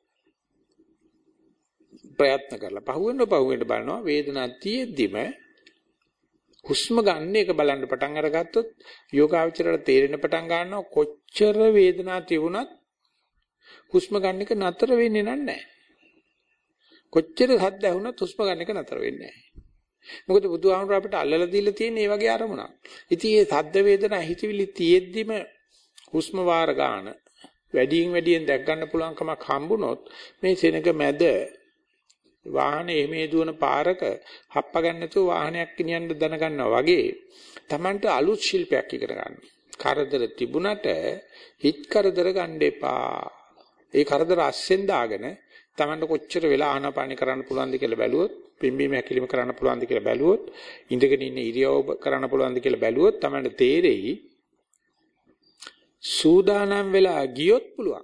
ප්‍රයත්න කරලා පහුවෙන්න පහුවෙන්න බලනවා වේදනාව තියෙද්දිම හුස්ම ගන්න එක බලන්න පටන් අරගත්තොත් යෝගාවචරයට තේරෙන පටන් ගන්නවා කොච්චර වේදනාවක් තිබුණත් හුස්ම ගන්න එක නතර වෙන්නේ නැහැ. කොච්චර සද්ද ඇහුණත් හුස්ම ගන්න එක නතර වෙන්නේ නැහැ. මොකද බුදුහාමුදුර අපිට අල්ලලා දීලා තියෙන මේ වගේ අරමුණක්. ඉතින් මේ සද්ද වේදනා හිතවිලි තියෙද්දිම හුස්ම වාර ගන්න වැඩියෙන් වැඩියෙන් දැක් ගන්න පුළුවන්කමක් හම්බුනොත් මේ සෙනඟ මැද වාහනේ එමේ දුවන පාරක හප්ප ගන්න නැතුව වාහනයක් ගෙනියන්න දැනගන්නවා වගේ Tamanට අලුත් ශිල්පයක් ඉගෙන ගන්න. කරදර තිබුණට හිත කරදර ගන්න එපා. ඒ කරදර අස්සෙන් දාගෙන Tamanට කොච්චර වෙලා ආනාපානි කරන්න පුළුවන්ද කියලා බැලුවොත්, පිම්බීම හැකිලිම කරන්න පුළුවන්ද කියලා බැලුවොත්, ඉඳගෙන ඉන්න ඉරියව්ව කරන්න පුළුවන්ද කියලා බැලුවොත් Tamanට තේරෙයි සූදානම් වෙලා ගියොත් පුළුවන්.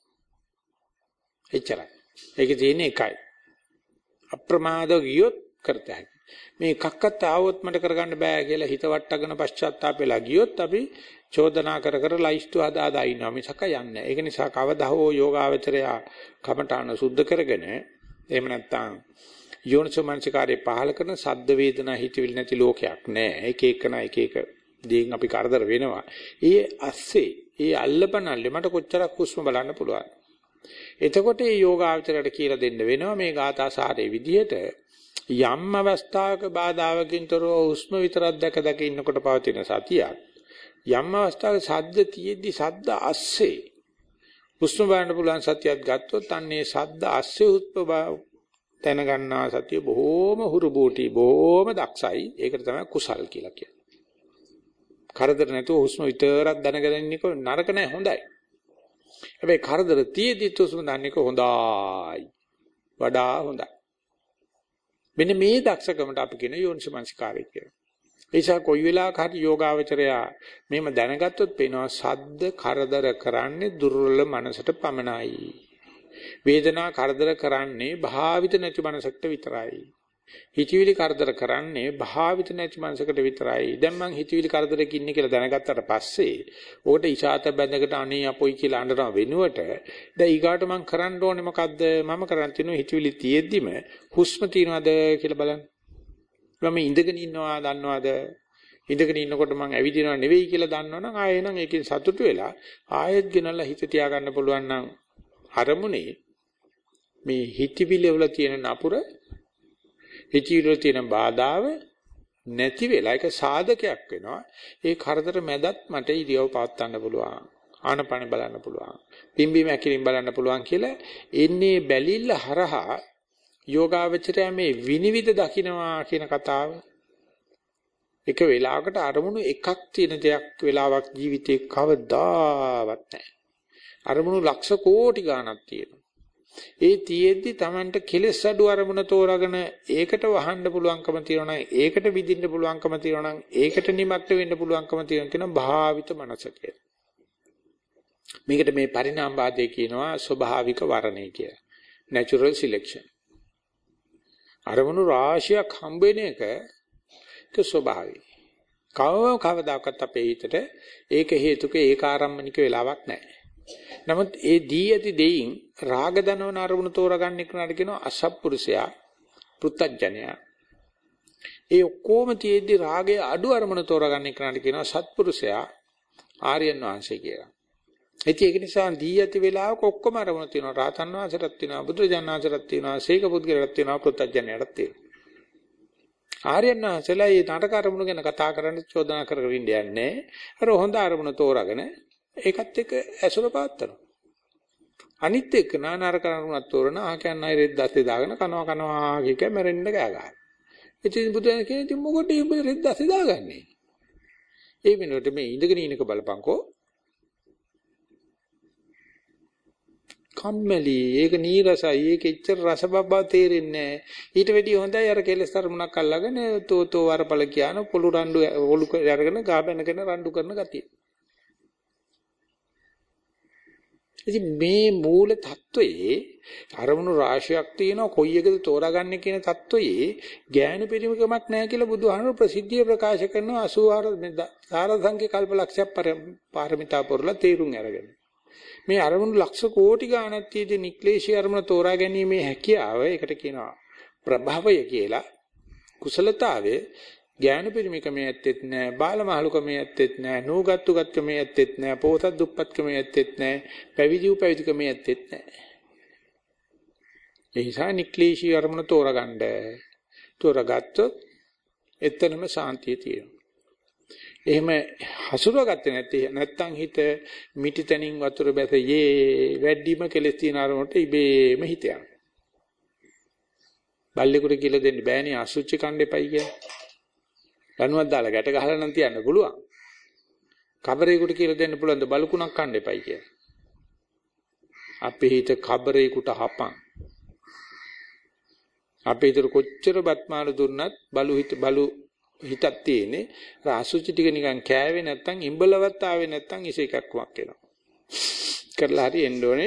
එච්චරයි. ඒකේ තියෙන්නේ එකයි. අප්‍රමාද ගියොත් කරතයි. මේ එකක්වත් ආවොත් මට කරගන්න බෑ කියලා හිත වට්ටගෙන පශ්චාත්තාප වෙලා ගියොත් අපි චෝදනා කර කර ලයිස්තු හදා හදා ඉන්නවා මිසක යන්නේ නැහැ. ඒක නිසා කවදා හෝ යෝගාවචරය කමඨාන සුද්ධ කරගෙන එහෙම නැත්නම් යෝනිසෝමනසිකාරේ පහල කරන සද්ද වේදනා හිතවිලි නැති ලෝකයක් නෑ. එක එකන එක එක දේන් අපි කරදර වෙනවා. ඒ ඇස්සේ ඒ අල්ලපනල්ලේ මට කොච්චරක් හුස්ම බලන්න පුළුවන්. එතකොට මේ යෝගාවචරයට කියලා දෙන්න වෙනවා මේ ගාථාසාරයේ විදිහට යම් අවස්ථාවක බාධාවකින් තොරව හුස්ම විතරක් දැක දැක ඉන්නකොට පවතින සතියක් යම් අවස්ථාවක සද්ද තියෙද්දි සද්ද අස්සේ හුස්ම බලන්න පුළුවන් සතියක් ගත්තොත් අන්නේ සද්ද අස්සේ උත්පව දැනගන්නා සතිය බොහෝම හුරුබූටි බොහෝම දක්ෂයි. ඒකට තමයි කුසල් කියලා කියන්නේ. කරදර නැතුව හුස්ම විතරක් දැනගෙන ඉන්නක නරක නෑ හොඳයි. හැබැයි කරදර තියෙද්දි හුස්ම දන්න එක හොඳයි. වඩා හොඳයි. මෙන්න මේ දක්ෂකමට අපි කියන යෝනිසමනසිකාරය කියලා. ඒ නිසා කොයි වෙලාවක හරි යෝගාවචරයා මෙහෙම දැනගත්තොත් පේනවා සද්ද කරදර කරන්නේ දුර්වල මනසට පමණයි. වේදනා කරදර කරන්නේ භාවිත නැති මනසකට විතරයි. හිතවිලි කරදර කරන්නේ භාවිත නැති මනසකට විතරයි. දැන් මං හිතවිලි කරදරක ඉන්නේ කියලා දැනගත්තට පස්සේ ඕකට ඉෂාත බැඳකට අනේ අපොයි කියලා අඬනවා වෙනුවට දැන් ඊගාට මං කරන්න ඕනේ මොකද්ද? මම කරන් තිනු හිතවිලි තියෙද්දිම හුස්ම තියනවාද කියලා බලන්න. මම ඉඳගෙන ඉන්නවා දන්නවද? ඉඳගෙන ඉන්නකොට මං ඇවිදිනවා නෙවෙයි කියලා දන්නවනම් ආයෙ නම් ඒකෙන් සතුටු වෙලා ආයෙත් ගෙනල්ලා හිත තියාගන්න පුළුවන් නම් අරමුණේ මේ හිතවිලි වල තියෙන නපුර හිතවිලි තියෙන බාධාව නැති වෙලා ඒක සාධකයක් වෙනවා. ඒ කරදර මැදත් මට ඉරියව් පවත්වන්න පුළුවන්. ආනපන බලන්න පුළුවන්. පිම්බීම හැකිලින් බලන්න පුළුවන් කියලා එන්නේ බැලිල්ල හරහා යෝගාවචරය මේ විනිවිද දකින්නවා කියන කතාව. එක වෙලාවකට අරමුණු එකක් තියෙන දෙයක් වෙලාවක් ජීවිතේ කවදාවත් නැහැ. අරමුණු ලක්ෂ කෝටි ගණක් තියෙනවා. ඒ තියෙද්දි Tamanට කෙලස් අඩු අරමුණ තෝරාගෙන ඒකට වහන්න පුළුවන්කම තියෙනවා නම් ඒකට විදින්න පුළුවන්කම තියෙනවා නම් ඒකට නිමක්ත වෙන්න පුළුවන්කම තියෙනවා කියන භාවිත මනසක. මේකට මේ පරිණාම වාදයේ කියනවා ස්වභාවික වර්ණය කියලා. natural selection. අරමුණු රාශියක් හම්බ වෙන එක ඒක ස්වභාවයි. කවව කවදාකවත් අපේ හිතට ඒක හේතුක ඒකාරම්මනික වෙලාවක් නැහැ. නමුත් ඒ දී ඇති දෙයින් රාග දනවන අරමුණු තෝරාගන්න එක්කනට කියනවා අසත්පුරුෂයා පෘත්තජ්ජනයා. ඒ ඔක්කොම තියෙද්දි රාගයේ අඩු අරමුණු තෝරාගන්න එක්කනට කියනවා සත්පුරුෂයා ආර්යයන් වහන්සේ කියලා. ඒක නිසා දී ඇති වෙලාවක ඔක්කොම අරමුණු තියෙනවා. රාතන් වහන්සේටත් තියෙනවා, බුදුරජාණන් වහන්සේටත් තියෙනවා, සීක පුද්ගලයාටත් තියෙනවා, පෘත්තජ්ජනයාටත් තියෙනවා. ආර්යයන් වහන්සේලා මේ නාටක අරමුණු ගැන කතා කරන්න චෝදනා කරගෙන ඉන්නේ. අර හොඳ අරමුණු තෝරාගෙන ඒකත් එක්ක ඇසුර පාත්තනවා. අනිත් එක්ක නානාර කරනුත් තෝරන ආ කියන්නයි රෙද්දස්සේ දාගෙන කනවා කනවා කිය මැරෙන්න ගෑ ගන්න. ඉතින් බුදුන් කියන්නේ ඉතින් මොකටද මේ රෙද්දස්සේ දාගන්නේ? ඒ වෙනුවට මේ ඉඳගෙන ඉන්නක බලපංකෝ. කම්මැලි ඒක නීරසයි ඒක එච්චර රස බබ්බා තේරෙන්නේ නැහැ. ඊට වැඩිය හොඳයි අර කෙලස් තරමුණක් අල්ලගෙන තෝතෝ වරපල කියන පොළු රණ්ඩු ඔලු අරගෙන ගා බැනගෙන රණ්ඩු කරන ගතිය. ඉතින් මේ මූල தত্ত্বයේ අරමුණු රාශියක් තියෙනවා කොයි එකද තෝරාගන්නේ කියන தত্ত্বයේ ඥාන පරිමකමක් නැහැ කියලා බුදුහාමුදුරුවෝ ප්‍රසිද්ධිය ප්‍රකාශ කරනවා අසූ ආර සාරසංඛ්‍ය කල්පලක්ෂය පාරමිතා පුරලා තේරුම් අරගෙන. මේ අරමුණු ලක්ෂ කෝටි ගණනක් තියෙදි නික්ලේශී අරමුණ තෝරා ගැනීමේ හැකියාව ඒකට කියනවා ප්‍රභවය කියලා. කුසලතාවයේ ඥාන පරිමකමේ ඇත්තෙත් නැහැ, බාලමහලුකමේ ඇත්තෙත් නැහැ, නූගත්තු ගත්කමේ ඇත්තෙත් නැහැ, පොතත් දුප්පත්කමේ ඇත්තෙත් නැහැ, පැවිදි උපවිදිකමේ ඇත්තෙත් නැහැ. ඒ නිසා නික්ලේශී අරමුණ තෝරගන්න. තෝරගත්තොත් එතනම සාන්තිය තියෙනවා. එහෙම හසුරුවගත්තේ නැති නැත්තම් හිත මිටිතනින් වතුර බැසයේ වැඩිම කෙලස් තියෙන අරමුණට ඉබේම හිත යනවා. බල්ලෙකුට කියලා දෙන්න බෑනේ අසුචි කන්න එපයි කියලා. ලණුවක් දාලා ගැට ගහලා නම් තියන්න පුළුවන්. කබරේකට කියලා දෙන්න පුළුවන් ද බලුකුණක් කන්න එපයි කියලා. අපේ හිත කබරේකට හපන්. අපේ හිතට කොච්චර බත්මාළු දුන්නත් බලු හිත බලු හිතක් තියෙන්නේ. අසුචි ටික නිකන් කෑවේ නැත්තම් ඉඹලවත් ආවේ නැත්තම් ඉසේකක්වක් එනවා. කරලා හරි එන්න ඕනේ.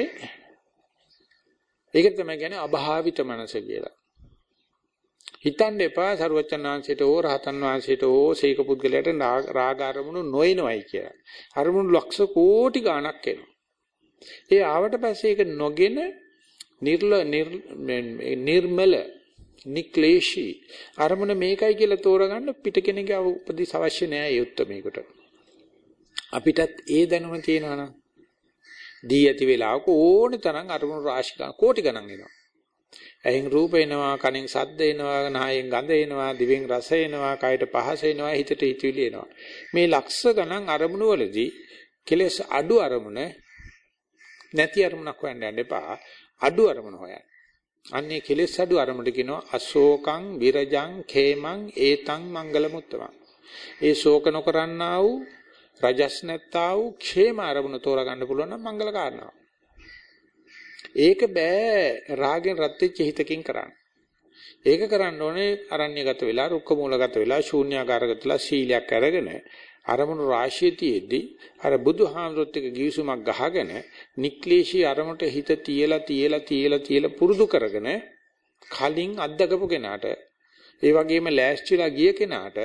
ඒක තමයි කියන්නේ අභාවිත මනස කියලා. හිතන්න එපා සරුවචන් වහන්සේට ඕ රහතන් වහන්සේට ඕ සීක පුද්ගලයාට රාග අරමුණු නොයනවයි කියලා. අරමුණු ලක්ෂ කෝටි ගණක් එනවා. ඒ ආවට පස්සේ ඒක නොගෙන නිර්ල නිර්මල නික්ලේශී අරමුණ මේකයි කියලා තෝරගන්න පිට කෙනෙක්ගේ උපදෙස් අවශ්‍ය නැහැ ඒ උත්තරමයකට. අපිටත් ඒ දැනුම තියෙනවා නම් දී ඇති වෙලාවක ඕනේ තරම් අරමුණු රාශි ගන්න කෝටි ගණන් එනවා. ඇහෙන් රූප එනවා, කනෙන් ශබ්ද එනවා, නායෙන් ගඳ එනවා, දිවෙන් රස එනවා, කයට පහස එනවා, හිතට හිතවිලි එනවා. මේ ලක්ෂ ගණන් අරමුණු වලදී කෙලස් අඩු අරමුණ නැති අරමුණක් හොයන්න යන්න එපා. අඩු අරමුණ හොයන්න. අන්නේ කෙලස් අඩු අරමුණට කියනවා අශෝකං විරජං khemං ඒතං මංගලමුත්තමං. ඒ ශෝක නොකරන්නා වූ රජස් නැත්තා වූ khema අරමුණ තෝරා ගන්න පුළුවන් නම් මංගල කාරණාව. ඒක බෑ රාගෙන් රත් වෙච්ච හිතකින් කරන්න. ඒක කරන්න ඕනේ අරණ්‍යගත වෙලා, රුක්ක මූලගත වෙලා, ශූන්‍යාකාරගත වෙලා සීලයක් අරගෙන අරමුණු රාශිය තියේදී අර බුදුහාමුදුරුත් එක්ක ගිවිසුමක් ගහගෙන නික්ලේශී අරමුණට හිත තියලා තියලා තියලා තියලා පුරුදු කරගෙන කලින් අත්දකපු කෙනාට ඒ වගේම ලෑස්තිලා ගිය කෙනාට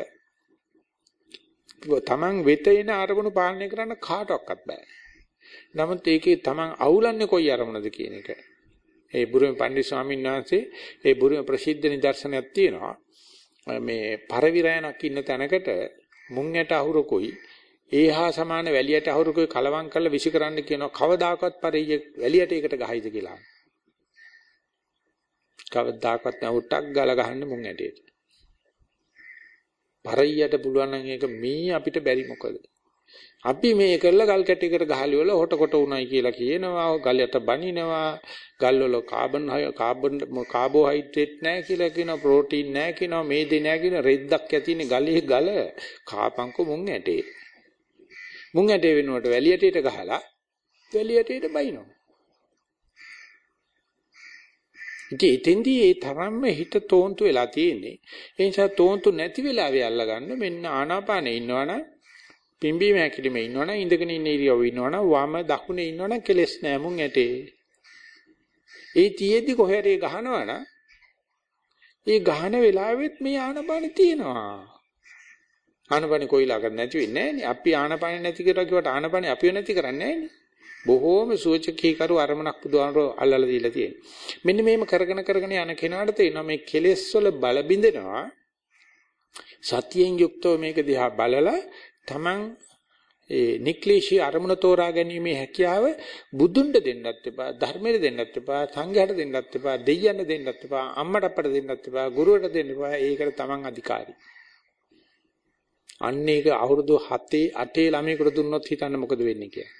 තමන් වෙත එන අරමුණු පාලනය කරන්න කාටවත් බෑ. නමුත් ඒකේ තමන් අවුලන්නේ කොයි අරමුණද කියන එක. ඒ බුරුමේ පණ්ඩිත ස්වාමීන් වහන්සේ ඒ බුරුමේ ප්‍රසිද්ධ නිදර්ශනයක් තියෙනවා. මේ පරවිරයන්ක් ඉන්න තැනකට මුං ඇට අහුරකුයි ඒහා සමාන වැලියට අහුරකුයි කලවම් කරලා විසි කරන්න කියනවා. කවදාකවත් පරිය වැලියට ඒකට ගහයිද කියලා. කවදාකවත් නෑ උටක් ගාලා ගහන්න මුං ඇටේට. පරියට පුළුවන් නම් ඒක මේ අපිට බැරි මොකද? අපි මේ කරලා ගල් කැටයකට ගහලි වල හොට කොට උණයි කියලා කියනවා. ගලයට බනිනවා. ගල් වල කාබන් කාබන් කාබෝහයිඩ්‍රේට් නැහැ කියලා කියනවා. ප්‍රෝටීන් නැහැ කියනවා. මේදේ නැහැ කියන රෙද්දක් ඇතිනේ ගලේ ගල කාපංකෝ මුං ඇටේ. මුං ඇටේ වෙනුවට වැලියටේට ගහලා වැලියටේට බයිනවා. ඉතින් එතෙන්දී ඒ තරම්ම හිත තෝන්තු වෙලා තියෙන්නේ. ඒ නිසා තෝන්තු නැති වෙලාවේ අල්ලගන්න මෙන්න ආනාපානේ ඉන්නවනම් පිම්බීම හැකිලිමේ ඉන්නවනම් ඉඳගෙන ඉන්න ඉරියව්ව ඉන්නවනම් වම දකුණේ ඉන්නවනම් කෙලස් නෑ මුං ඇටේ. ඒ තියේදී කොහේරේ ගහනවනම් ඒ ගහන වෙලාවෙත් මේ ආනපාන තියෙනවා. ආනපාන කොයිලාකට නැති වෙන්නේ නෑනේ. අපි ආනපාන නැති කරලා කිව්වට ආනපාන අපිව නැති කරන්නේ නෑනේ. බොහෝම සූචකී කරු අරමුණක් බුදුහාමරෝ අල්ලලා දීලා තියෙනවා. මෙන්න මේම කරගෙන කරගෙන යන කෙනාට තේරෙනවා මේ කෙලස් වල බල බින්දෙනවා. සතියෙන් යුක්තව මේක දිහා බලලා තමන් ඒ නික්ලේශී අරමුණ තෝරා ගැනීමේ හැකියාව බුදුන්ට දෙන්නත් එපා, ධර්මයට දෙන්නත් එපා, සංඝයාට දෙන්නත් එපා, දෙයියන්ට දෙන්නත් එපා, අම්මට අප්පට දෙන්නත් එපා, ගුරුවරට දෙන්න එපා. ඒකට තමන් අධිකාරී. අන්න ඒක අවුරුදු හතේ අටේ ළමයෙකුට දුන්නොත් හිතන්න මොකද වෙන්නේ කියලා.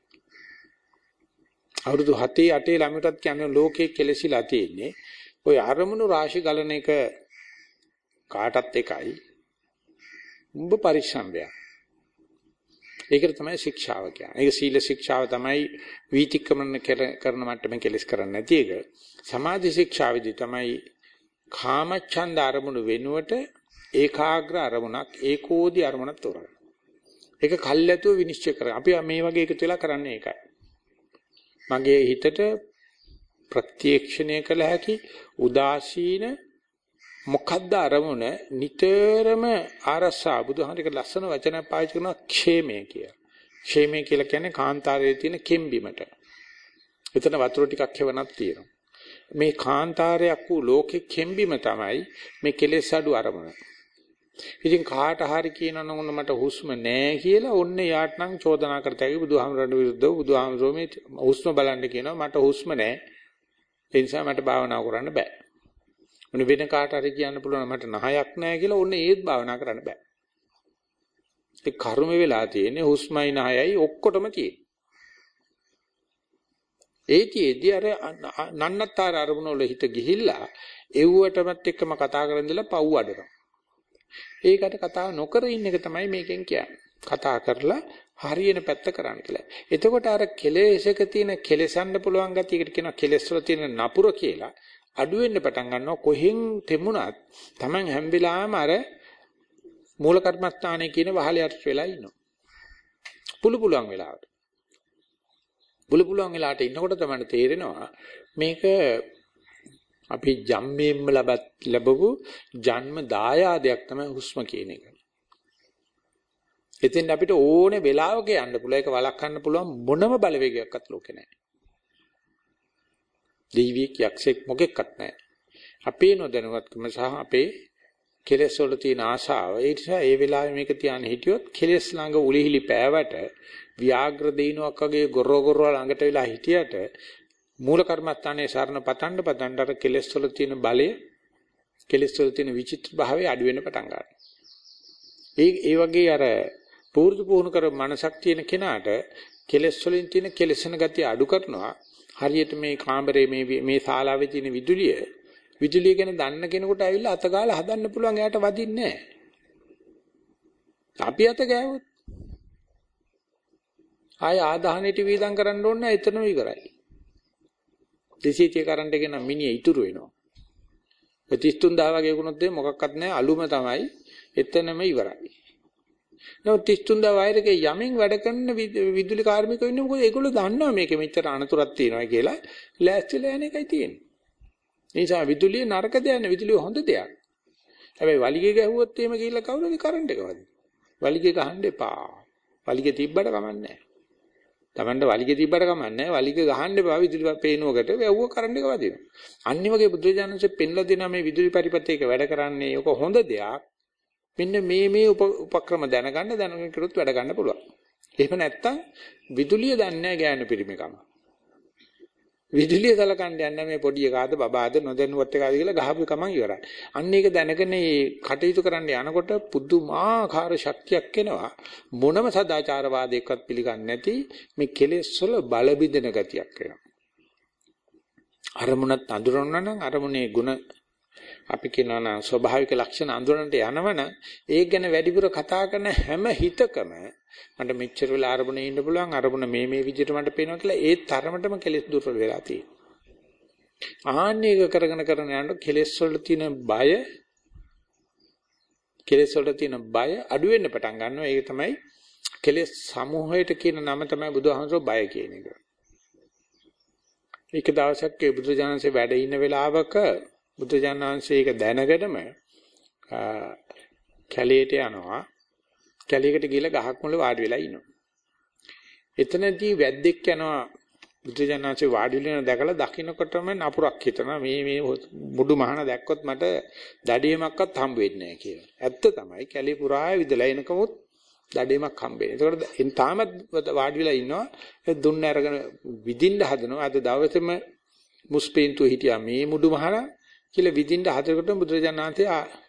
අවුරුදු හතේ අටේ ළමයටත් කියන්නේ ලෝකේ කෙලසිලා තියෙන්නේ. ওই අරමුණු රාශි ගලන එක කාටත් එකයි. උඹ පරිස්සම් වෙන්න. ඒකට තමයි ශික්ෂාව කියන්නේ. ඒක සීල ශික්ෂාව තමයි වීතික්‍රමන කරන මට්ටමේ කෙලස් කරන්නේ නැති එක. සමාධි ශික්ෂාවේදී තමයි කාමච්ඡන්ද අරමුණු වෙනුවට ඒකාග්‍ර අරමුණක් ඒකෝදි අරමුණක් තෝරගන්න. ඒක කල්ැතුව විනිශ්චය කරගන්න. අපි මේ වගේ එකතු වෙලා කරන්නේ ඒකයි. මගේ හිතට ප්‍රත්‍යක්ෂණය කළ හැකි උදාසීන මොකද්ද අරමුණ නිතරම ආරස්සා බුදුහාමරේක ලස්සන වචනයක් පාවිච්චි කරනවා ക്ഷേමය කියලා. ക്ഷേමය කියලා කියන්නේ කාන්තාරයේ තියෙන කෙම්බිමට. එතන වතුර ටිකක් හැවණක් තියෙනවා. මේ කාන්තාරයක් වූ ලෝකෙ කෙම්බිම තමයි මේ කෙලෙස් අඩු අරමුණ. ඉතින් කාට හරි කියනවා නම් මට හුස්ම නැහැ කියලා ඔන්න යාට නම් චෝදනා කරතයි බුදුහාමරට විරුද්ධව බුදුහාමරෝ මේ හුස්ම බලන්න කියනවා මට හුස්ම නැහැ. ඒ නිසා මට භාවනා කරන්න බෑ. මොන වෙන කාට හරි කියන්න පුළුවන් මට නහයක් නැහැ කියලා ඔන්න ඒත් භාවනා කරන්න බෑ. ඒ කර්ම වෙලා තියෙන්නේ හුස්මයි නහයයි ඔක්කොටම තියෙන්නේ. ඒතිෙදී අර නන්නත්තර අරමුණ වල හිත ගිහිල්ලා එව්වටමත් එක්කම කතා කරන් ඉඳලා පව් අඩනවා. ඒකට කතා නොකර ඉන්න එක තමයි මේකෙන් කියන්නේ. කතා කරලා හරියන පැත්ත කරන්න කියලා. එතකොට අර කෙලෙසක තියෙන කෙලසන්න පුළුවන් ගතියකට කියනවා කෙලස් වල තියෙන නපුර කියලා. අඩු වෙන්න පටන් ගන්නවා කොහෙන් තෙමුණත් Taman හැම වෙලාවෙම අර මූල කර්මස්ථානයේ කියන වහලේ යට වෙලා ඉන්නවා. පුළු පුළුවන් වෙලාවට. පුළු පුළුවන් වෙලාවට ඉන්නකොට තමයි තේරෙනවා මේක අපි ජම්මේම්ම ලැබත් ලැබපු ජන්ම දායාදයක් තමයි හුස්ම කියන එක. එතෙන් අපිට ඕනේ වෙලාවක යන්න පුළුවන් ඒක වළක්වන්න පුළුවන් මොනම බලවේගයක්වත් ලෝකේ නැහැ. දෙවියෙක් යක්ෂයෙක් මොකෙක්වත් නැහැ. අපේ නොදැනුවත්කම සහ අපේ කෙලෙස් වල තියෙන ආශාව ඒ නිසා ඒ වෙලාවේ මේක තියාගෙන හිටියොත් කෙලෙස් ළඟ උලිහිලි පෑවට ව්‍යාග්‍ර දිනුවක් වගේ ගොරෝ ගොරෝ ළඟට වෙලා හිටියට මූල කර්මස්ථානයේ සරණ පතන්න පතන්න අර කෙලෙස් වල තියෙන බලය කෙලෙස් වල තියෙන විචිත්‍ර භාවය අඩු වෙන්න පටන් ගන්නවා. ඒ ඒ වගේ අර පූර්ති පුහුණු කර මනසක් තියෙන කෙනාට කෙලෙස් වලින් තියෙන කෙලෙසන ගතිය අඩු කරනවා. හරියට මේ කාමරේ මේ මේ ශාලාවේ තියෙන විදුලිය විදුලිය ගැන දන්න කෙනෙකුට ඇවිල්ලා අත ගාලා හදන්න පුළුවන් එයාට වදින්නේ නැහැ. අපි අත ගෑවොත් ආය ආදාහනෙට වීදම් කරන්න ඕන නැහැ එතනම ඉවරයි. දෙසීතිය කරන්ට් එකේ නම් මිනිහ ඉතුරු වෙනවා. තිස් තුන් දහස් වගේ වුණොත් මොකක්වත් නැහැ අලුම තමයි එතනම ඉවරයි. නෝ තිස් තුන් දහස් වයර් එකේ යමින් වැඩ කරන විදුලි කාර්මිකයෝ ඉන්නේ මොකද ඒගොල්ලෝ දන්නවා මේකෙ මෙච්චර අනතුරක් තියෙනවා කියලා ලෑස්තිලා යන එකයි තියෙන්නේ. ඒ නිසා විදුලිය නරක දෙයක් නෙවෙයි විදුලිය හොඳ දෙයක්. හැබැයි වලිගේ ගැහුවොත් එහෙම ගිහිල්ලා කවුරුද කරන්ට් එක වදින්නේ. වලිගේ ගහන්න එපා. වලිගේ තිබ්බට කමන්නේ නැහැ. Tamanda වලිගේ තිබ්බට කමන්නේ නැහැ. වලිගේ ගහන්න එපා විදුලි පේනුවකට වැව්ව කරන්ට් එක වදිනවා. අනිත් වගේ බුදුරජාණන්සේ පෙන්ලා දෙනා මේ විදුලි පරිපතේක වැඩ කරන්නේ ඔක හොඳ දෙයක්. මෙන්න මේ මේ උපක්‍රම දැනගන්න දැනගෙන කරුත් වැඩ ගන්න පුළුවන්. එහෙම නැත්තම් විදුලිය දන්නේ නැහැ ගෑනු පිරිමිකම. විදුලිය සලකන්න යන්නේ මේ පොඩි එකාද බබාද නොදැනුවත් එකාද කියලා ගහපු කමන් ඉවරයි. අන්න ඒක දැනගෙන මේ කටයුතු කරන්න යනකොට පුදුමාකාර ශක්තියක් එනවා. මොනම සදාචාරවාදයක්වත් පිළිගන්නේ නැති මේ කෙලෙස් වල බල බිඳෙන ගතියක් එනවා. අරමුණත් අඳුරනවා නම් අරමුණේ ಗುಣ අපි කියනවා නම් ස්වභාවික ලක්ෂණ අඳුරන්නට යනවනම් ඒක ගැන වැඩිපුර කතා කරන හැම හිතකම මට මෙච්චර වෙලා අරමුණේ ඉන්න පුළුවන් අරමුණ මේ මේ විදිහට මට පේනවා කියලා ඒ තරමටම කෙලෙස් දුර්වල වෙලා තියෙනවා. ආන්නේක කරගෙන කරගෙන යනකොට කෙලෙස් වල තියෙන බය කෙලෙස් වල තියෙන බය අඩු වෙන්න පටන් ගන්නවා. ඒක තමයි කෙලෙස් සමූහයට කියන නම තමයි බුදුහාමරෝ බය කියන එක. එක දවසක් ඒ බුදුජානන්සේ වැඩ ඉන්න වෙලාවක බුදුජානන්සේ ඒක දැනගෙනම කැලේට යනවා. කැලේකට ගිහලා ගහක් මුල වාඩි වෙලා ඉනවා. එතනදී වැද්දෙක් යනවා බුදුජානන්සේ වාඩි වෙලා දැකලා දකින්නකොටම නපුරක් හිතනවා මේ මේ මුඩු මහන දැක්කොත් මට දඩියමක්වත් හම්බ වෙන්නේ නැහැ කියලා. ඇත්ත තමයි කැලේ පුරා විදලා එනකමුත් දඩියමක් හම්බ වෙන්නේ. ඒකට එන් තාමත් වාඩි වෙලා ඉන්නවා. ඒ දුන්න අරගෙන විදින්න හදනවා. අද දවසේම මුස්පීන්තු හිටියා මේ මුඩු මහන කියලා විදින්න හදනකොට බුදුරජාණන්සේ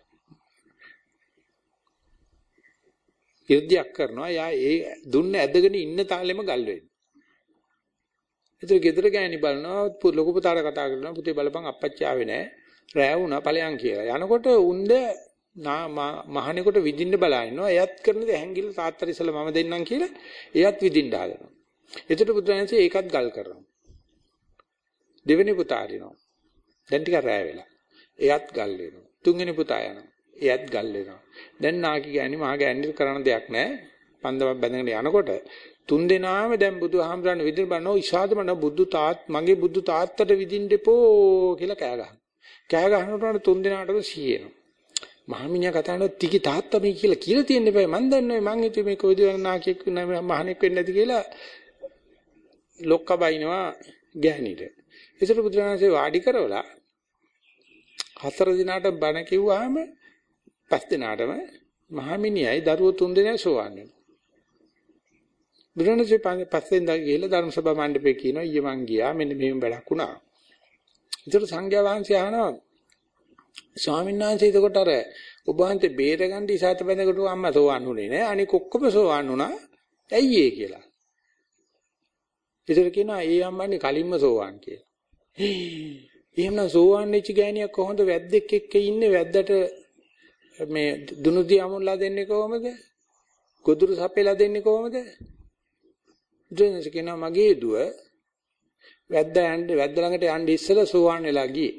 ඉර්ධියක් කරනවා. යා ඒ දුන්න ඇදගෙන ඉන්න තාලෙම ගල් වෙන්නේ. ඒතර ගෙදර ගෑණි බලනවා ලොකු පුතාට කතා කරනවා පුතේ බලපන් අප්පච්චි ආවේ නැහැ. රෑ වුණා ඵලයන් කියලා. යනකොට උන්ද මහණෙකුට විදින්න බලා ඉන්නවා. එයත් කරන දේ හැංගිල්ල තාත්තට ඉස්සලා මම දෙන්නම් කියලා එයත් විදින්න හදනවා. ඒතර බුදුරජාණන්සේ ඒකත් ගල් කරනවා. දෙවෙනි පුතා අරිනවා. දැන් ටික රෑ වෙලා. එයත් ගල් වෙනවා. තුන්වෙනි පුතා යනවා. එයත් ගල් වෙනවා. දැන් නාකි ගෑණි මහා ගෑණි කරන දෙයක් නැහැ. පන්දමක් බැඳගෙන යනකොට තුන් දෙනාම දැන් බුදුහාමරණ විදිහට බනෝ ඉෂාදමන බුදු තාත් මගේ බුදු තාත්තට විදින්න දෙපෝ කියලා කෑ ගහනවා. කෑ ගහනකොට තුන් දෙනාටම සීයනවා. මහමිනියා කතා කරනවා තිකි තාත්තා මේ කියලා කියලා තියෙන්න බෑ මන් දන්නේ මං හිතුවේ මේ කොයිද නාකියෙක් මහණෙක් වෙන්නේ නැති කියලා ලොක්ක බයිනවා ගැහණිට. ඒසට බුදුරජාණන්සේ වාඩි කරවලා හතර දිනාට බණ කිව්වහම පස් දිනාටම මහමිනියයි දරුවෝ තුන් දෙනා සෝවන් වෙනවා. බුදුරජාණන්සේ පස්වෙන් දා ගිහලා ධර්ම සභා මණ්ඩපේ කියනවා ඊයේ මං ගියා මෙන්න මෙහෙම වැඩක් වුණා. ඒතර සංඝයා වහන්සේ අහනවා ස්වාමීන් වහන්සේ එතකොට අර ඔබ වහන්සේ බේරගන්න ඉසాత බැඳකට අම්මා සෝවන් උනේ නෑ අනික ඔක්කොම සෝවන් වුණා. ඇයි ඒ කියලා. ඒතර කියනවා ඒ අම්මන්නේ කලින්ම සෝවන් කියලා. එහෙමනම් සෝවන් වෙච්ච ගෑණියක් කොහොමද වැද්දෙක් එක්ක ඉන්නේ වැද්දට මේ දුනුදි අමුල්ලා දෙන්නේ කොහොමද? ගොදුරු සපෙලා දෙන්නේ කොහොමද? දෙන්නස කියනවා මගේ දුව වැද්ද යන්න වැද්ද ළඟට යන්න ඉස්සෙල්ලා සෝවන් වෙලා ගියේ.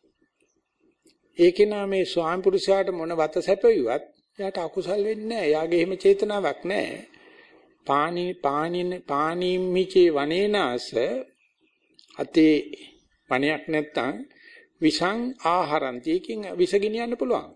ඒකේ නා මේ ස්වාමි පුරුෂයාට මොන වත සැපෙයිවත් එයාට අකුසල් වෙන්නේ නැහැ. එයාගේ එහෙම චේතනාවක් නැහැ. පානි පානින පානිම්මිචේ වනේනාස අතේ පණයක් නැත්තම් විසං ආහාරන්තියකින් විස ගෙනියන්න පුළුවන්.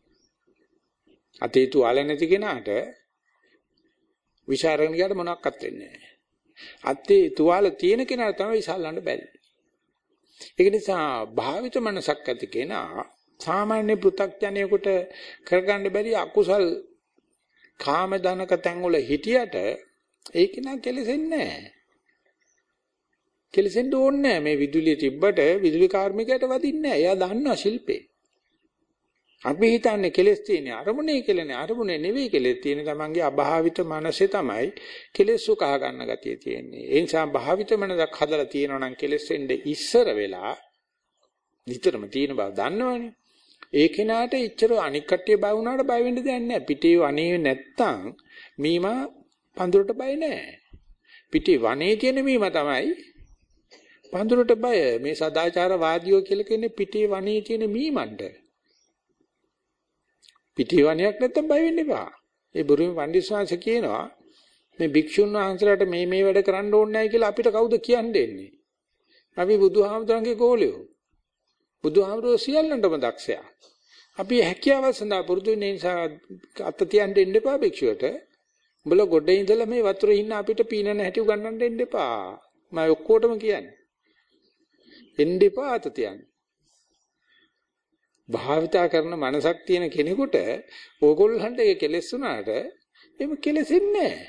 අතේ තුවාල නැති කෙනාට විස අරගෙන ගියාට මොනවත් වෙන්නේ නැහැ. අතේ තුවාල තියෙන කෙනාට තමයි විස අල්ලන්න බැරි. ඒක නිසා භාවිත මනසක් ඇති කෙනා සාමාන්‍ය පෘථග්ජනයෙකුට කරගන්න බැරි අකුසල් කාම දනක තැන් වල හිටියට ඒක නා කෙලෙසෙන්නේ නැහැ. කෙලෙසෙන්න ඕනේ නැහැ. මේ විදුලිය තිබ්බට විදුලි කාර්මිකයට වදින්නේ නැහැ. එයා දන්නවා ශිල්පේ. අපි හිතන්නේ කෙලෙස් තියෙන්නේ අරමුණේ කෙලනේ අරමුණේ නෙවෙයි කෙලෙස් තියෙන්නේ තමන්ගේ අභාවිත මනසේ තමයි කෙලෙස් සුකහ ගන්න ගතිය තියෙන්නේ. ඒ නිසා භාවිත මනසක් හදලා තියෙනවා නම් කෙලෙස් වෙන්න ඉස්සර වෙලා විතරම තියෙන බව දන්නවනේ. ඒ කෙනාට ඉච්චර අනික් කට්ටිය බය වුණාට බය වෙන්න දෙයක් නැහැ. පිටේ වනේ නැත්තම් මීමා පඳුරට බය නැහැ. පිටේ වනේ තියෙන මීමා තමයි පඳුරට බය. මේ සදාචාරවාදීෝ කියලා කියන්නේ පිටේ වනේ තියෙන මීමන්ට. පිටේ වනයක් නැත්තම් බය වෙන්න එපා. ඒ බුරුමේ පඬිස්සවාංශ කියනවා මේ භික්ෂුන් වහන්සේලාට මේ මේ වැඩ කරන්න ඕනේ නැහැ කියලා අපිට කවුද කියන්න දෙන්නේ? අපි බුදුහාමුදුරන්ගේ ගෝලියෝ. බුදුහාමුදුරුවෝ සියල්ලන්ටම දක්ෂයා. අපි හැකියාව සඳහා පුරුදු වෙන නිසා අත තියන්න දෙන්න එපා භික්ෂුවට. උඹලා ගොඩේ ඉඳලා මේ වතුරේ ඉන්න අපිට පීනන හැටි උගන්නන්න දෙන්න එපා. මම ඔක්කොටම කියන්නේ. එන්න එපා අත තියන්න. භාවිතා කරන මනසක් තියෙන කෙනෙකුට ඕගොල්ලන්ට ඒක කෙලෙස් වුණාට එහෙම කෙලෙසෙන්නේ නැහැ.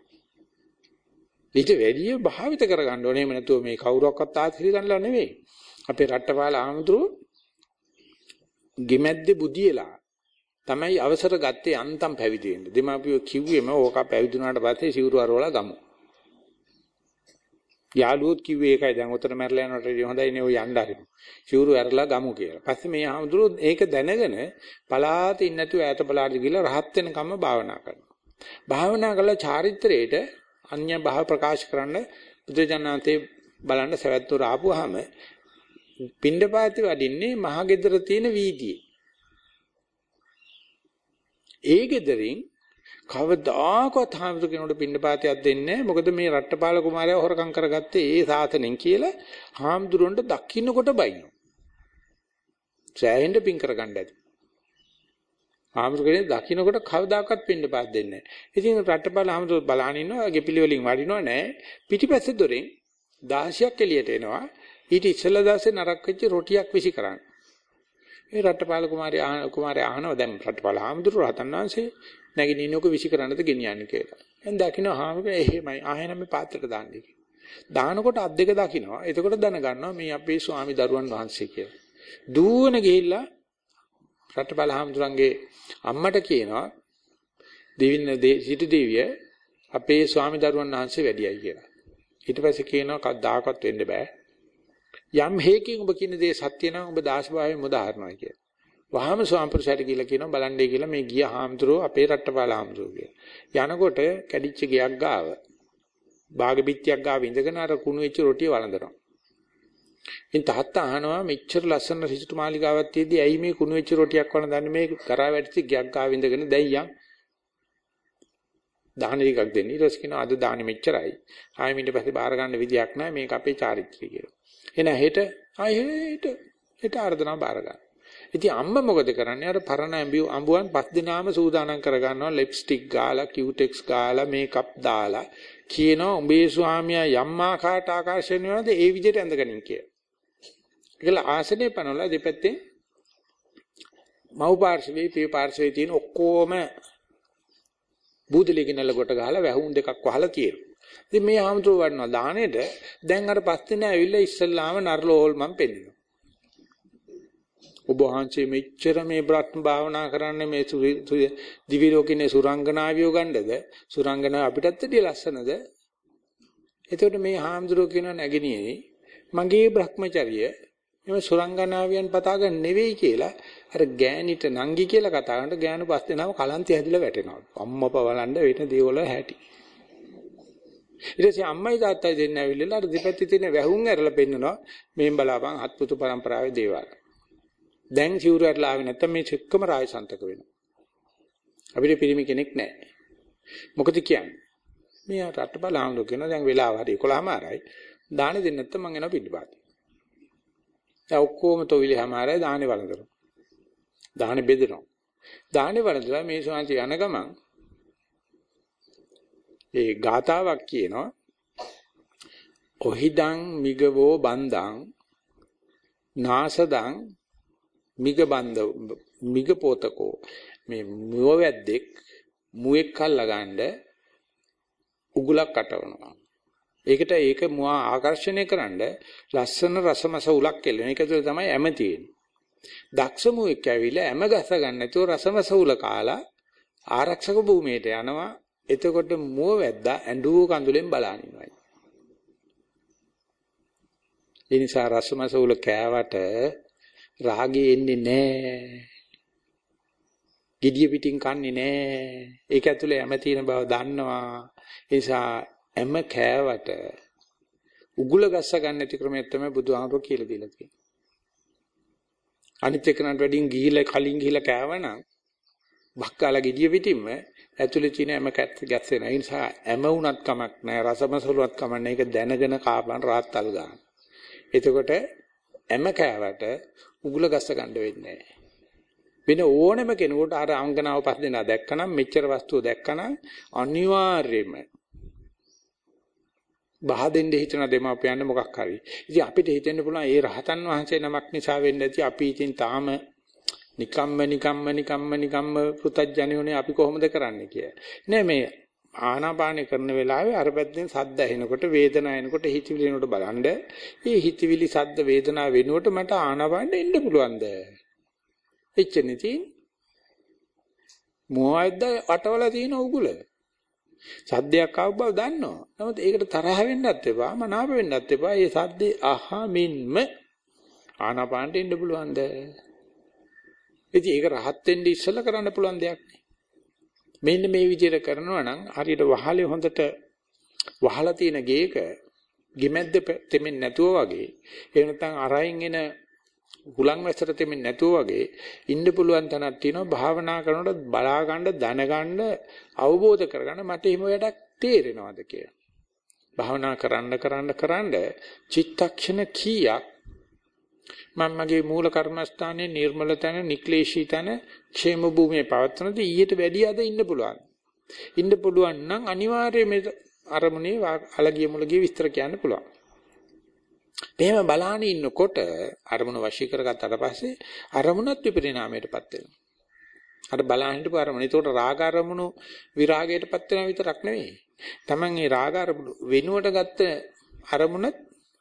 ඊට වැඩිය භාවිත කරගන්න ඕනේ. එහෙම නැතුව මේ කවුරක්වත් ආශ්‍රය ගන්නලා නෙවෙයි. අපේ රට්ටපාල ආමතුරු ගෙමැද්දේ බුදියලා තමයි අවසර ගත්තේ අන්තම් පැවිදි වෙන්න. දෙමාපියෝ කිව්වෙම ඕක පැවිදුණාට පස්සේ සිවුරු අරවලා ගමු. යාළුවෝත් කිව්වේ ඒකයි. දැන් උතර මැරලා යනකොට හොඳයි නේ ඔය යන්න හරිමු. සිවුරු ඇරලා ගමු කියලා. පස්සේ මේ ආමතුරු ඒක දැනගෙන පලාත ඉන්න නැතුව ඈත බලාට ගිහලා රහත් වෙනකම්ම භාවනා කරනවා. භාවනා කළා චාරිත්‍රයේට අන්‍ය භාව ප්‍රකාශ කරන්න බුදුජානනාතේ බලන්න සවැත්තුර ආපුවාම පිණ්ඩපාති වඩින්නේ මහගෙදර තියෙන වීදියේ. ඒ ගෙදරින් කවදාකවත් හාමුදුර කෙනෙකුට පිණ්ඩපාතයක් දෙන්නේ නැහැ. මොකද මේ රට්ටපාල කුමාරයා හොරකම් කරගත්තේ ඒ සාසනෙන් කියලා හාමුදුරන්ට දකින්නකොට බයිනවා. සෑහෙන්න පින් කරගන්න ඇති. හාමුදුර කෙනෙක් දකින්නකොට කවදාකවත් පිණ්ඩපාත දෙන්නේ නැහැ. ඉතින් රට්ටපාල හාමුදුර බලන ඉන්නවා ගෙපිලි වලින් වඩිනවා නෑ. පිටිපස්සේ දොරෙන් දාසියක් එළියට එනවා. ඊට ඉස්සෙල්ලා දාසේ නරක් වෙච්ච රොටියක් විසි කරන්න. මේ රට්ටපාල කුමාරයා කුමාරයා අහනවා දැන් රට්ටපාල හාමුදුරුවෝ රහතන් වහන්සේ නැගිනිනෝක විසි කරන්නද ගෙනියන්නේ කියලා. දැන් දකින්න හාමුදුරුවෝ එහෙමයි ආයෙනම් මේ පාත්‍රයට දාන්නේ කියලා. දානකොට අත් දෙක දකින්නවා. එතකොට දැනගන්නවා මේ අපේ ස්වාමි දරුවන් වහන්සේ කියලා. දුවන ගිහිල්ලා රට්ටපාල හාමුදුරන්ගේ අම්මට කියනවා දෙවියන් සිටු දෙවිය අපේ ස්වාමි දරුවන් වහන්සේ වැඩියයි කියලා. ඊට පස්සේ කියනවා කවදාකවත් වෙන්න බෑ. යම් හේකින් ඔබ කියන දේ සත්‍ය නම් ඔබ දාශභාවයෙන් මුදාහරනවා කියලා. වහාම ස්වාමපුරුෂයාට කියලා කියනවා බලන්නේ කියලා මේ ගිය හාමුදුරුවෝ අපේ රට්ටපාල හාමුදුරුවෝ කියලා. යනකොට කැඩිච්ච ගයක් ගාව භාග බිත්තියක් ගාව ඉඳගෙන අර කුණු වෙච්ච රොටිය වළඳනවා. ඉතින් තාත්තා අහනවා මෙච්චර ලස්සන රිසිතු මාලිගාවක් තියෙද්දි ඇයි මේ කුණු වෙච්ච රොටියක් වළඳන්නේ මේ කරා වැටිච්ච ගයක් ගාව ඉඳගෙන දැන් යන්. දාන ටිකක් දෙන්න. ඊට පස්සේ කියනවා අද දානෙ මෙච්චරයි. ආයෙ ඊට පස්සේ බාර ගන්න විදියක් නැහැ. මේක අපේ චාරිත්‍රය කියලා. එහෙනම් හෙට ආයෙ හෙට හෙට ආර්දනාව බාර ගන්න. ඉතින් අම්මා මොකද කරන්නේ? අර පරණ අඹුවන් පස් දිනාම සූදානම් කර ගන්නවා ලිප්ස්ටික් ගාලා, කියුටෙක්ස් ගාලා, මේකප් දාලා කියනවා උඹේ ස්වාමියා යම් ආකාරයට ආකර්ෂණය වෙනවද ඒ විදිහට ඇඳගනින් කියලා. ඒකල ආසනේ පනවලා දෙපැත්තේ මව් පාර්ශවේ පිය පාර්ශවේ තියෙන ඔක්කොම බුදුලිගිනල කොට ගහලා වැහුම් දෙකක් වහලා තියෙනවා. ඉතින් මේ ආමතුරු වඩනවා දානෙට දැන් අර පස් දිනා ඇවිල්ලා ඉස්සල්ලාම නරලෝල් මම පෙන්නනවා. ඔබ වහන්සේ මෙච්චර මේ බ්‍රහ්ම භාවනා කරන්නේ මේ දිවි ලෝකේ සුරංගනාවියෝ ගන්නද සුරංගනාව අපිටත් දෙය ලස්සනද එතකොට මේ හාමුදුරුවෝ කියනවා නැගිනියේ මගේ බ්‍රහ්මචර්ය මේ සුරංගනාවියන් පතා ගන්න නෙවෙයි කියලා අර ගෑනිට නංගි කියලා කතා කරනකොට ගෑනු පස් දෙනාම කලන්තය හැදිලා වැටෙනවා අම්මා පවලන්න වෙන දේවල් හැටි ඊට පස්සේ අම්මයි තාත්තයි දෙන්න ඇවිල්ලා අර දෙපැත්තේ තියෙන වැහුම් ඇරලා පෙන්නනවා මේන් බලාපන් හත්පුතු පරම්පරාවේ දේවල් දැන් සිවුරට ආවේ නැත්තම් මේ චෙක්කම රායසන්තක වෙනවා. අපිට පිරිමි කෙනෙක් නැහැ. මොකද කියන්නේ? මේ රට බලහඳු කියනවා දැන් වෙලාව හරි එකොළහමාරයි. දාන දෙන්න නැත්තම් මං එනවා පිටිපස්ස. දැන් ඔක්කොම තොවිලිමාරයි දානේ වළඳනවා. දානේ බෙදෙනවා. දානේ වළඳලා මේ ශාන්ති යන ගමන් ඒ ගාතාවක් කියනවා ඔහිදං මිගවෝ බන්දං නාසදං මිග බන්ද මිග පොතකෝ මේ මුවවැද්දෙක් මුවෙක් කල්ලා ගන්න උගුලක් කටවනවා. ඒකට ඒක මුවා ආකර්ෂණය කරන්න ලස්සන රසමස උලක් කෙල්ලන. ඒක තුළ තමයි ඇම තියෙන්නේ. දක්ෂ මුවෙක් ඇවිල්ලා ඇම ගස ගන්න නැතුව රසමස උල කාලා ආරක්ෂක භූමියට යනවා. එතකොට මුවවැද්දා ඇඬුව කඳුලෙන් බලන් ඉනවා. ඒ නිසා රසමස උල කෑවට රාගේ එන්නේ නැහැ. gediya pitin කන්නේ නැහැ. ඒක ඇතුලේ හැම තියෙන බව දන්නවා. ඒ නිසා හැම කෑවට උගුල ගස්ස ගන්න නැති ක්‍රමයක් තමයි බුදුහාමුදුරුවෝ කියලා දීලා තියෙන්නේ. අනිත් එකනට වැඩින් ගිහිලා කලින් ගිහිලා කෑවනම් බක්කාලා gediya pitinම ඇතුලේ තියෙන හැම කැත් ගැස් වෙනවා. ඒ නිසා හැම උනත් කමක් නැහැ. රසමසලුවත් කමක් නැහැ. ඒක දැනගෙන කාපන් රාත්තල් ගන්න. එතකොට හැම කෑවට උගුල ගස්ස ගන්න වෙන්නේ නැහැ. වෙන ඕනම කෙනෙකුට අර අංගනාව පස් දෙනා දැක්කනම් මෙච්චර වස්තුව දැක්කනම් අනිවාර්යයෙන්ම බහ දෙන්න හිතන දෙමාපියන් මොකක් හරි. ඉතින් අපිට හිතෙන්න පුළුවන් ඒ රහතන් වහන්සේ නමක් නිසා වෙන්නේ නැති අපි ඉතින් තාම නිකම්ම නිකම්ම නිකම්ම නිකම්ම පුතඥයෝනේ අපි කොහොමද කරන්නේ කියලා. නෑ මේ ආනාපාන කරන වෙලාවේ අර පැත්තෙන් සද්ද ඇහෙනකොට වේදනාව එනකොට හිතවිලි එනකොට බලන්න මේ හිතවිලි සද්ද වේදනාව වෙනකොට මට ආනාපානෙ එන්න පුළුවන්ද එච්චරනේ තියෙන්නේ මොහොද්ද අටවල තියෙන උගුල සද්දයක් ආව බව දන්නවා නමුත් ඒකට තරහ වෙන්නත් එපා මනාප වෙන්නත් එපා මේ සද්දේ අහමින්ම ආනාපානෙට එන්න පුළුවන්ද ඉතින් ඒක රහත් වෙන්න ඉස්සෙල්ලා කරන්න පුළුවන් දෙයක් නේ මෙන්න මේ විදිහට කරනවා නම් හරියට වහලේ හොඳට වහලා තියෙන ගේක ගෙමැද්ද තෙමෙන්නේ නැතුව වගේ එහෙම නැත්නම් අරයින් එන හුලං වැස්සට තෙමෙන්නේ නැතුව වගේ ඉන්න පුළුවන් තැනක් තියෙනවා භාවනා කරනකොට බලා ගන්න දැනගන්න අවබෝධ කරගන්න මට එහෙම වැඩක් තේරෙනවද කියලා භාවනා කරන්න කරන්න කරන්න චිත්තක්ෂණ කීයක් මම මගේ මූල කර්මස්ථානයේ නිර්මල තන නික්ලේශී තන ക്ഷേම භූමියේ පවත්වනද ඊට වැඩි අද ඉන්න පුළුවන්. ඉන්න පුළුවන් නම් අනිවාර්යයෙන් මේ අරමුණේ අලගිය මුලගිය විස්තර කියන්න පුළුවන්. මෙහෙම බලාන ඉන්නකොට අරමුණ වශී කරගත්තාට පස්සේ අරමුණත් විපරිණාමයටපත් වෙනවා. අර බලාන හිටපු අරමුණ. ඒකට රාග අරමුණු විරාගයටපත් වෙනවා විතරක් නෙවෙයි. Taman මේ රාග අරමුණු වෙනුවට ගත්ත අරමුණත්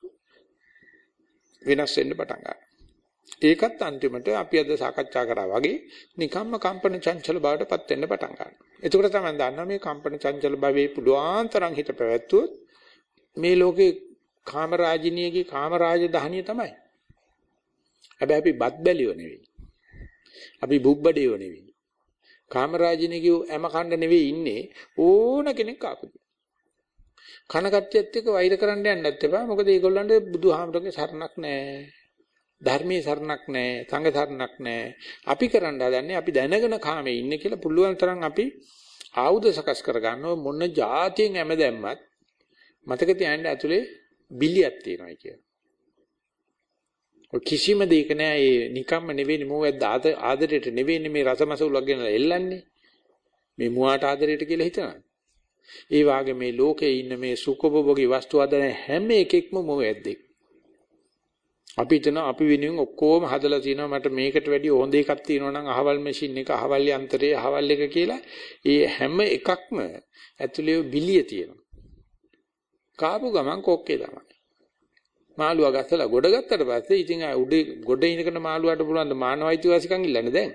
වෙනස් වෙන්න පටන් ගන්නවා. ඒකත් අන්තිමට අපි අද සාකච්ඡා කරා වගේ නිකම්ම කම්පන චංචල බවට පත් වෙන්න පටන් ගන්නවා. එතකොට තමයි දන්නවා මේ කම්පන චංචල භවයේ පුළුවන් තරම් හිත පැවැත්වුවොත් මේ ලෝකේ කාමරාජිනියගේ කාමරාජ දහනිය තමයි. හැබැයි අපි බත් බැලියෝ නෙවෙයි. අපි බුබ්බඩියෝ නෙවෙයි. කාමරාජිනියගේ හැම කණ්ඩ නෙවෙයි ඉන්නේ ඕන කෙනෙක් ආපුද. කන කට්ටියත් එක්ක වෛර කරන්න යන්නත් එපා. මොකද ඒගොල්ලන්ට බුදුහාමරගේ සරණක් නැහැ. ධර්මයේ සරණක් නැහැ. සංඝ සරණක් නැහැ. අපි කරන්න හදන්නේ අපි දැනගෙන කාමේ ඉන්නේ කියලා පුළුවන් තරම් අපි ආයුධ සකස් කර ගන්නව මොන જાතියෙන් හැම දැම්මත් මතක තියාගන්න ඇතුලේ බිලියක් තියෙනවා කියලා. ඔය කිසිම දෙයක නෑ ඒ නිකම්ම නෙවෙයි මොකද ආදරයට නෙවෙයි මේ රසමසුලක් ගෙනලා එල්ලන්නේ. මේ මුවාට ආදරයට කියලා හිතනවා. ඒ වාගේ මේ ලෝකේ ඉන්න මේ සුඛභෝගී වස්තු ආදරන හැම එකෙක්ම මොවැද්දෙක්. අපි හිතන අපි වෙනුවෙන් ඔක්කොම හදලා තිනවා මට මේකට වැඩිය හොඳ එකක් තියෙනවා නම් අහවල් මැෂින් එක අහවල් යන්ත්‍රය අහවල් එක කියලා ඒ හැම එකක්ම ඇතුලේ බිලිය තියෙනවා. කාපු ගමන් කොක්කේ තමයි. මාළුවා ගස්සලා ගොඩ ගත්තට පස්සේ ඉතින් ආ උඩ ගොඩ ඉනකන මාළුවාට පුළුවන් ද මානව අයිතිවාසිකම් ඉල්ලන්න දැන්.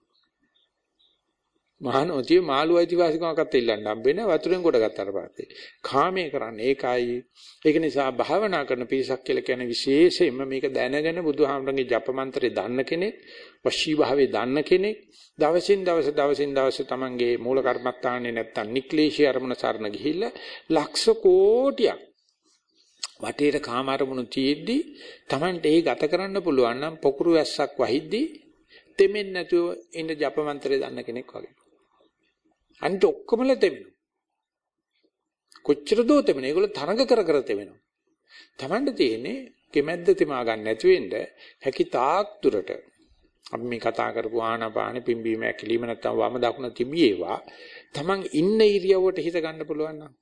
මහානෝතිය මාළු අයිතිවාසිකමකට ඉල්ලන්න හම්බෙන්නේ වතුරෙන් ගොඩ ගත්තාට පස්සේ. කාමයේ කරන්නේ ඒකයි. ඒක නිසා භාවනා කරන පිරිසක් කියලා කියන්නේ විශේෂයෙන්ම මේක දැනගෙන බුදුහාමරගේ ජප මන්ත්‍රය දන්න කෙනෙක්, වශී භාවයේ දන්න කෙනෙක්, දවසින් දවස දවසින් දවස තමන්ගේ මූල කර්මස්ථානේ නැත්තම් නික්ලේශී අරමුණ සරණ ගිහිල්ලා ලක්ෂ කෝටියක් වටේට කාම අරමුණු තියෙද්දි තමන්ට ඒ ගත කරන්න පුළුවන් නම් පොකුරු වැස්සක් වහිද්දි තෙමෙන්නේ නැතුව ඉන්න ජප මන්ත්‍රය දන්න කෙනෙක් වගේ. අනිත් ඔක්කොමල තෙමෙනවා. කොච්චර දෝ තෙමෙන. ඒගොල්ලෝ තරඟ කර කර තෙමෙනවා. තමන්ට තියෙන්නේ කෙමැද්ද තෙමා ගන්න නැති වෙන්න හැකි තාක් දුරට අපි මේ කතා කරපු ආනාපාන පිම්බීම ඇකිලිම නැත්තම් වම දකුණ තිබියේවා තමන් ඉන්න ඉරියව්වට හිත ගන්න පුළුවන් නම්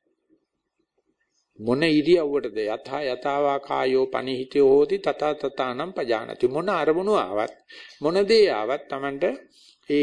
මොන ඉරියව්වටද යථා යතාවා කායෝ පනිහිතෝ හෝති තත තතානම් පජානති මොන අරමුණු ආවත් මොන දේ ආවත් තමන්ට ඒ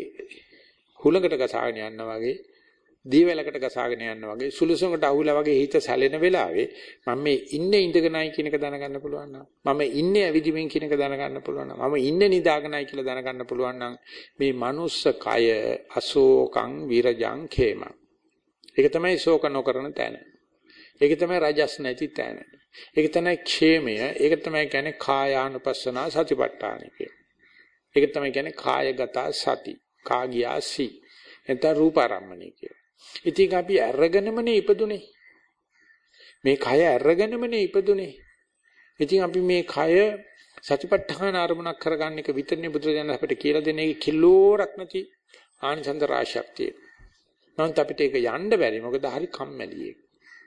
හුලඟට ගසාගෙන යනවා වගේ දීවැලකට ගසාගෙන යනවා වගේ සුළුසුඟට අහුලා වගේ හිත සැලෙන වෙලාවේ මම මේ ඉන්නේ ඉඳගෙනයි කියන එක දැනගන්න පුළුවන් නම් මම ඉන්නේ ඇවිදිමින් කියන එක දැනගන්න පුළුවන් නම් මම ඉන්නේ නිදාගෙනයි කියලා දැනගන්න පුළුවන් නම් මේ මනුස්ස කය අශෝකං විරජං khේම ඒක තමයි ශෝක නොකරන තැන ඒක තමයි රජස් නැති තැන ඒක තමයි ക്ഷേමය ඒක තමයි කියන්නේ කායානුපස්සනා සතිපට්ඨාන කියන්නේ ඒක තමයි කියන්නේ කායගත සති කාගියාසි එතන රූපාරම්මණය කියලා. ඉතින් අපි අරගෙනමනේ ඉපදුනේ. මේ කය අරගෙනමනේ ඉපදුනේ. ඉතින් අපි මේ කය සතිපට්ඨාන ආරමුණක් කරගන්න එක විතරනේ බුදුරජාණන් අපිට කියලා දෙන්නේ කිලෝරක් නැති ආනිසංස රාශියක් තියෙනවා. නමුත් අපිට ඒක යන්න බැරි මොකද හරි කම්මැලි ඒක.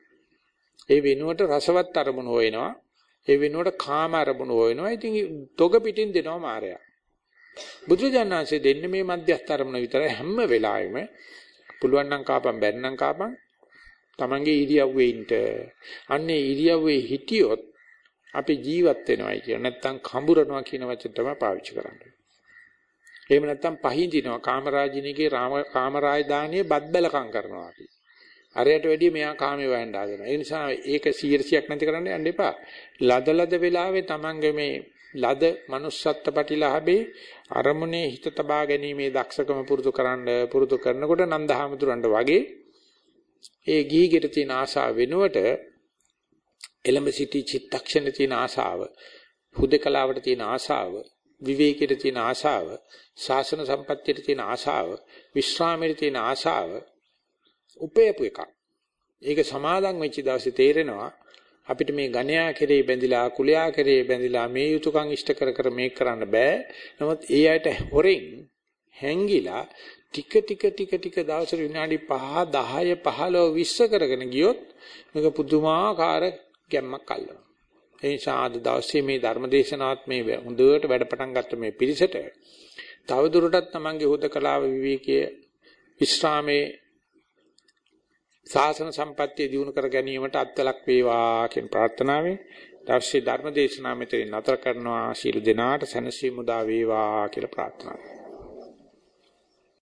ඒ වෙනුවට රසවත් අරමුණු හොයනවා. ඒ වෙනුවට කාම අරමුණු හොයනවා. ඉතින් තොග පිටින් දෙනවා මායя. බුදුජානනාංශයේ දෙන්නේ මේ මධ්‍යස්ථ අරමුණ විතරයි හැම වෙලාවෙම පුළුවන් නම් කාපම් බැරි නම් කාපම් තමන්ගේ ඉරියව්වේ ඉන්න අන්නේ ඉරියව්වේ හිටියොත් අපි ජීවත් වෙනවයි කියන නැත්තම් කඹරනවා කියන වචන තමයි පාවිච්චි කරන්නේ. එහෙම නැත්තම් පහින්දිනවා කාමරාජිනීගේ රාම කාමරාජධානියේ බද්බලකම් කරනවා අපි. අරයට වැඩිය මෙයා කාමේ වයන් දාගෙන. ඒ නිසා ඒක සීරසියක් නැති කරන්න යන්න එපා. ලදලද වෙලාවේ තමන්ගේ මේ ලද manussත්ත්ව ප්‍රතිලාභේ අරමුණේ හිත තබා ගැනීමේ දක්ෂකම පුරුදු කරන්න පුරුදු කරනකොට නන්දහාමුදුරන්ට වගේ ඒ ගීගෙට තියෙන ආශාව වෙනුවට එළඹ සිටි චිත්තක්ෂණේ තියෙන ආශාව හුදකලාවට තියෙන ආශාව විවේකයට තියෙන ආශාව ශාසන සම්පත්තියට තියෙන ආශාව විශ්‍රාමයට තියෙන ආශාව උපේපු එක. ඒක සමාදන් වෙච්ච දවසේ තේරෙනවා අපිට මේ ගණයා කෙරේ බැඳිලා කුලයා කෙරේ බැඳිලා මේ යුතුයකම් ඉෂ්ට කර කර මේක කරන්න බෑ. නමුත් ඒ අයට හොරෙන් හැංගිලා ටික ටික ටික ටික දවසට විනාඩි පහ දහය පහළොව විස්ස කරගෙන ගියොත් මේක පුදුමාකාර ගැම්මක් අල්ලනවා. ඒ නිසා අද දවසේ මේ ධර්මදේශනාවත් මේ හොඳට වැඩ පටන් ගත්ත මේ පිරිසට තව දුරටත් තමන්ගේ හුදකලාව විවේකයේ විශ්‍රාමයේ ශාසන සම්පත්තිය දිනු කර ගැනීමට අත්ලක් වේවා කියන ප්‍රාර්ථනාවෙන් දවසේ ධර්ම දේශනාව මෙතන නතර කරනවා. ශීල දෙනාට සැනසීම උදා වේවා කියලා ප්‍රාර්ථනා කරනවා.